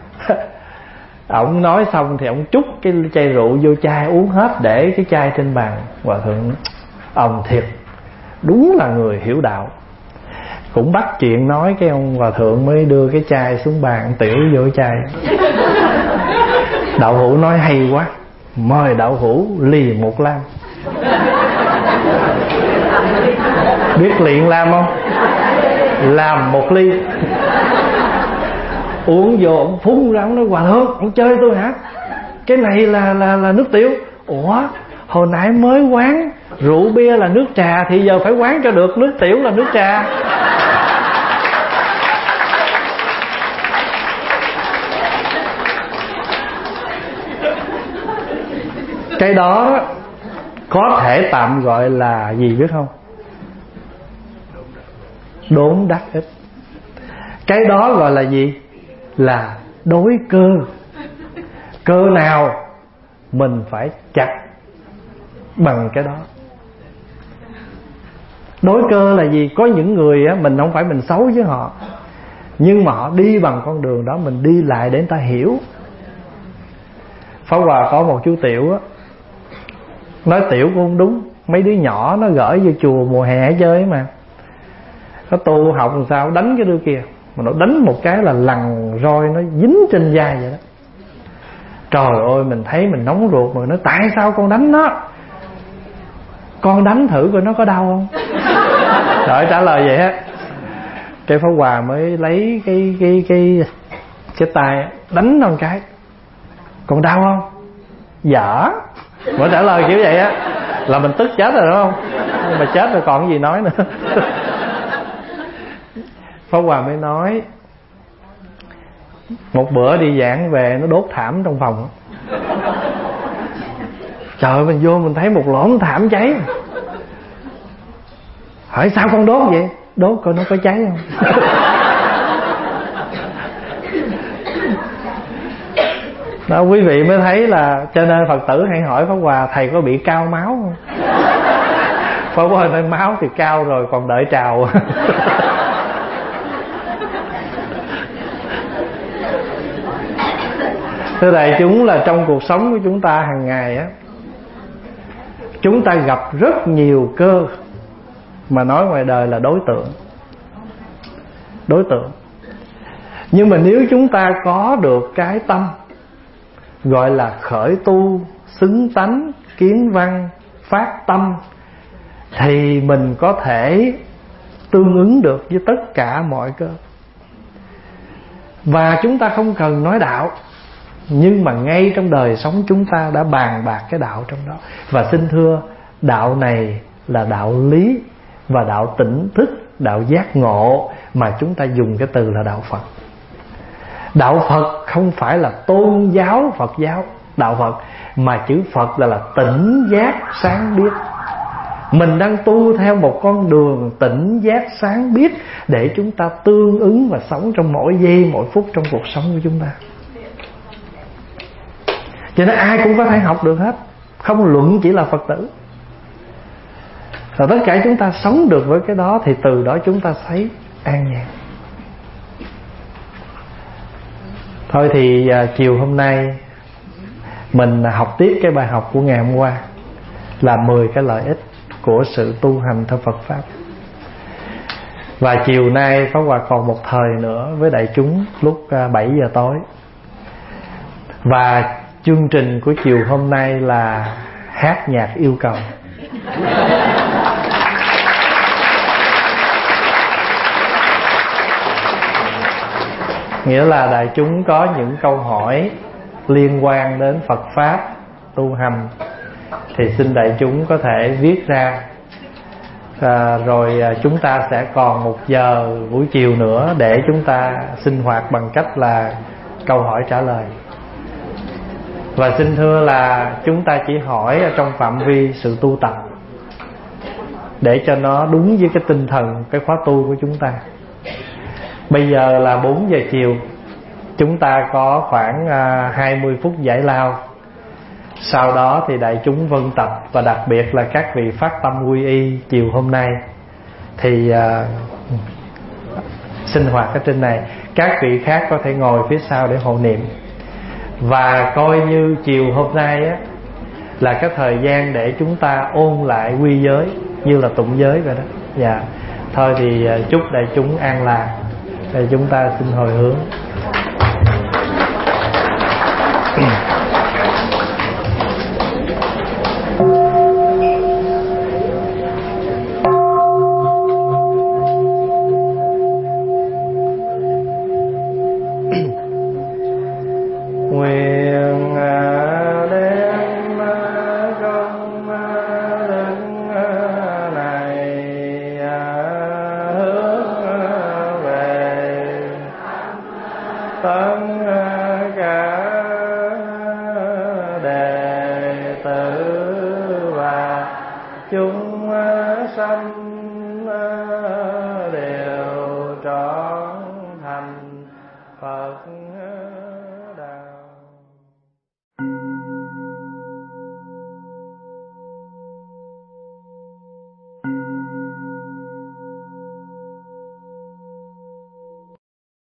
Ông nói xong thì ông trút cái chai rượu vô chai uống hết, để cái chai trên bàn. Hòa thượng ông thiệt đúng là người hiểu đạo. Cũng bắt chuyện nói, cái ông hòa thượng mới đưa cái chai xuống bàn, tiểu vô cái chai. Đậu hũ nói hay quá, mời đậu hũ lì một lam. Biết luyện lam không? Làm một ly. Uống vô ông phun ra, ông nói hòa thượng ông chơi tôi hả? Cái này là nước tiểu. Ủa hồi nãy mới quán rượu bia là nước trà, thì giờ phải quán cho được nước tiểu là nước trà. Cái đó có thể tạm gọi là gì biết không? Đốn đắc ích. Cái đó gọi là gì? Là đối cơ. Cơ nào mình phải chặt bằng cái đó. Đối cơ là gì? Có những người á, mình không phải mình xấu với họ, nhưng mà họ đi bằng con đường đó, mình đi lại để người ta hiểu. Pháp Hòa có một chú Tiểu á, nói Tiểu cũng không đúng. Mấy đứa nhỏ nó gửi vô chùa mùa hè chơi mà, nó tu học làm sao đánh cái đứa kia, mà nó đánh một cái là lằn roi nó dính trên vai vậy đó. Trời ơi, mình thấy mình nóng ruột, mà nó tại sao con đánh nó? Con đánh thử coi nó có đau không? Rồi trả lời vậy á. Cái Pháp Hòa mới lấy cái tay đánh nó một cái. Còn đau không? Dạ. Mới trả lời kiểu vậy á là mình tức chết rồi đúng không? Nhưng mà chết rồi còn cái gì nói nữa. Pháp Hòa mới nói, một bữa đi giảng về nó đốt thảm trong phòng. Trời ơi, mình vô mình thấy một lỗm thảm cháy. Hỏi sao con đốt vậy? Đốt coi nó có cháy không. Đó, quý vị mới thấy là, cho nên Phật tử hay hỏi Pháp Hòa thầy có bị cao máu không? Pháp Hòa nói máu thì cao rồi, còn đợi trào. Thưa đại chúng, là trong cuộc sống của chúng ta hàng ngày á, chúng ta gặp rất nhiều cơ, mà nói ngoài đời là đối tượng. Nhưng mà nếu chúng ta có được cái tâm gọi là khởi tu, xứng tánh, kiến văn, phát tâm, thì mình có thể tương ứng được với tất cả mọi cơ. Và chúng ta không cần nói đạo, nhưng mà ngay trong đời sống chúng ta đã bàn bạc cái đạo trong đó. Và xin thưa, đạo này là đạo lý và đạo tỉnh thức, đạo giác ngộ, mà chúng ta dùng cái từ là đạo Phật. Đạo Phật không phải là tôn giáo Phật giáo, đạo Phật, mà chữ Phật là tỉnh giác sáng biết. Mình đang tu theo một con đường tỉnh giác sáng biết, để chúng ta tương ứng và sống trong mỗi giây mỗi phút trong cuộc sống của chúng ta. Cho nên ai cũng có thể học được hết, không luận chỉ là Phật tử. Và tất cả chúng ta sống được với cái đó, thì từ đó chúng ta thấy an nhàn. Thôi thì chiều hôm nay mình học tiếp cái bài học của ngày hôm qua, là 10 cái lợi ích của sự tu hành theo Phật Pháp. Và chiều nay Pháp Hòa còn một thời nữa với đại chúng lúc 7 giờ tối. Và chương trình của chiều hôm nay là hát nhạc yêu cầu. Nghĩa là đại chúng có những câu hỏi liên quan đến Phật Pháp, tu hành, thì xin đại chúng có thể viết ra. Rồi chúng ta sẽ còn 1 giờ buổi chiều nữa để chúng ta sinh hoạt bằng cách là câu hỏi trả lời. Và xin thưa là chúng ta chỉ hỏi ở trong phạm vi sự tu tập, để cho nó đúng với cái tinh thần, cái khóa tu của chúng ta. Bây giờ là 4 giờ chiều, chúng ta có khoảng 20 phút giải lao. Sau đó thì đại chúng vân tập, và đặc biệt là các vị phát tâm quy y chiều hôm nay thì sinh hoạt ở trên này. Các vị khác có thể ngồi phía sau để hộ niệm. Và coi như chiều hôm nay á là cái thời gian để chúng ta ôn lại quy giới, như là tụng giới vậy đó. Dạ. Thôi thì chúc đại chúng an lạc. Thì chúng ta xin hồi hướng.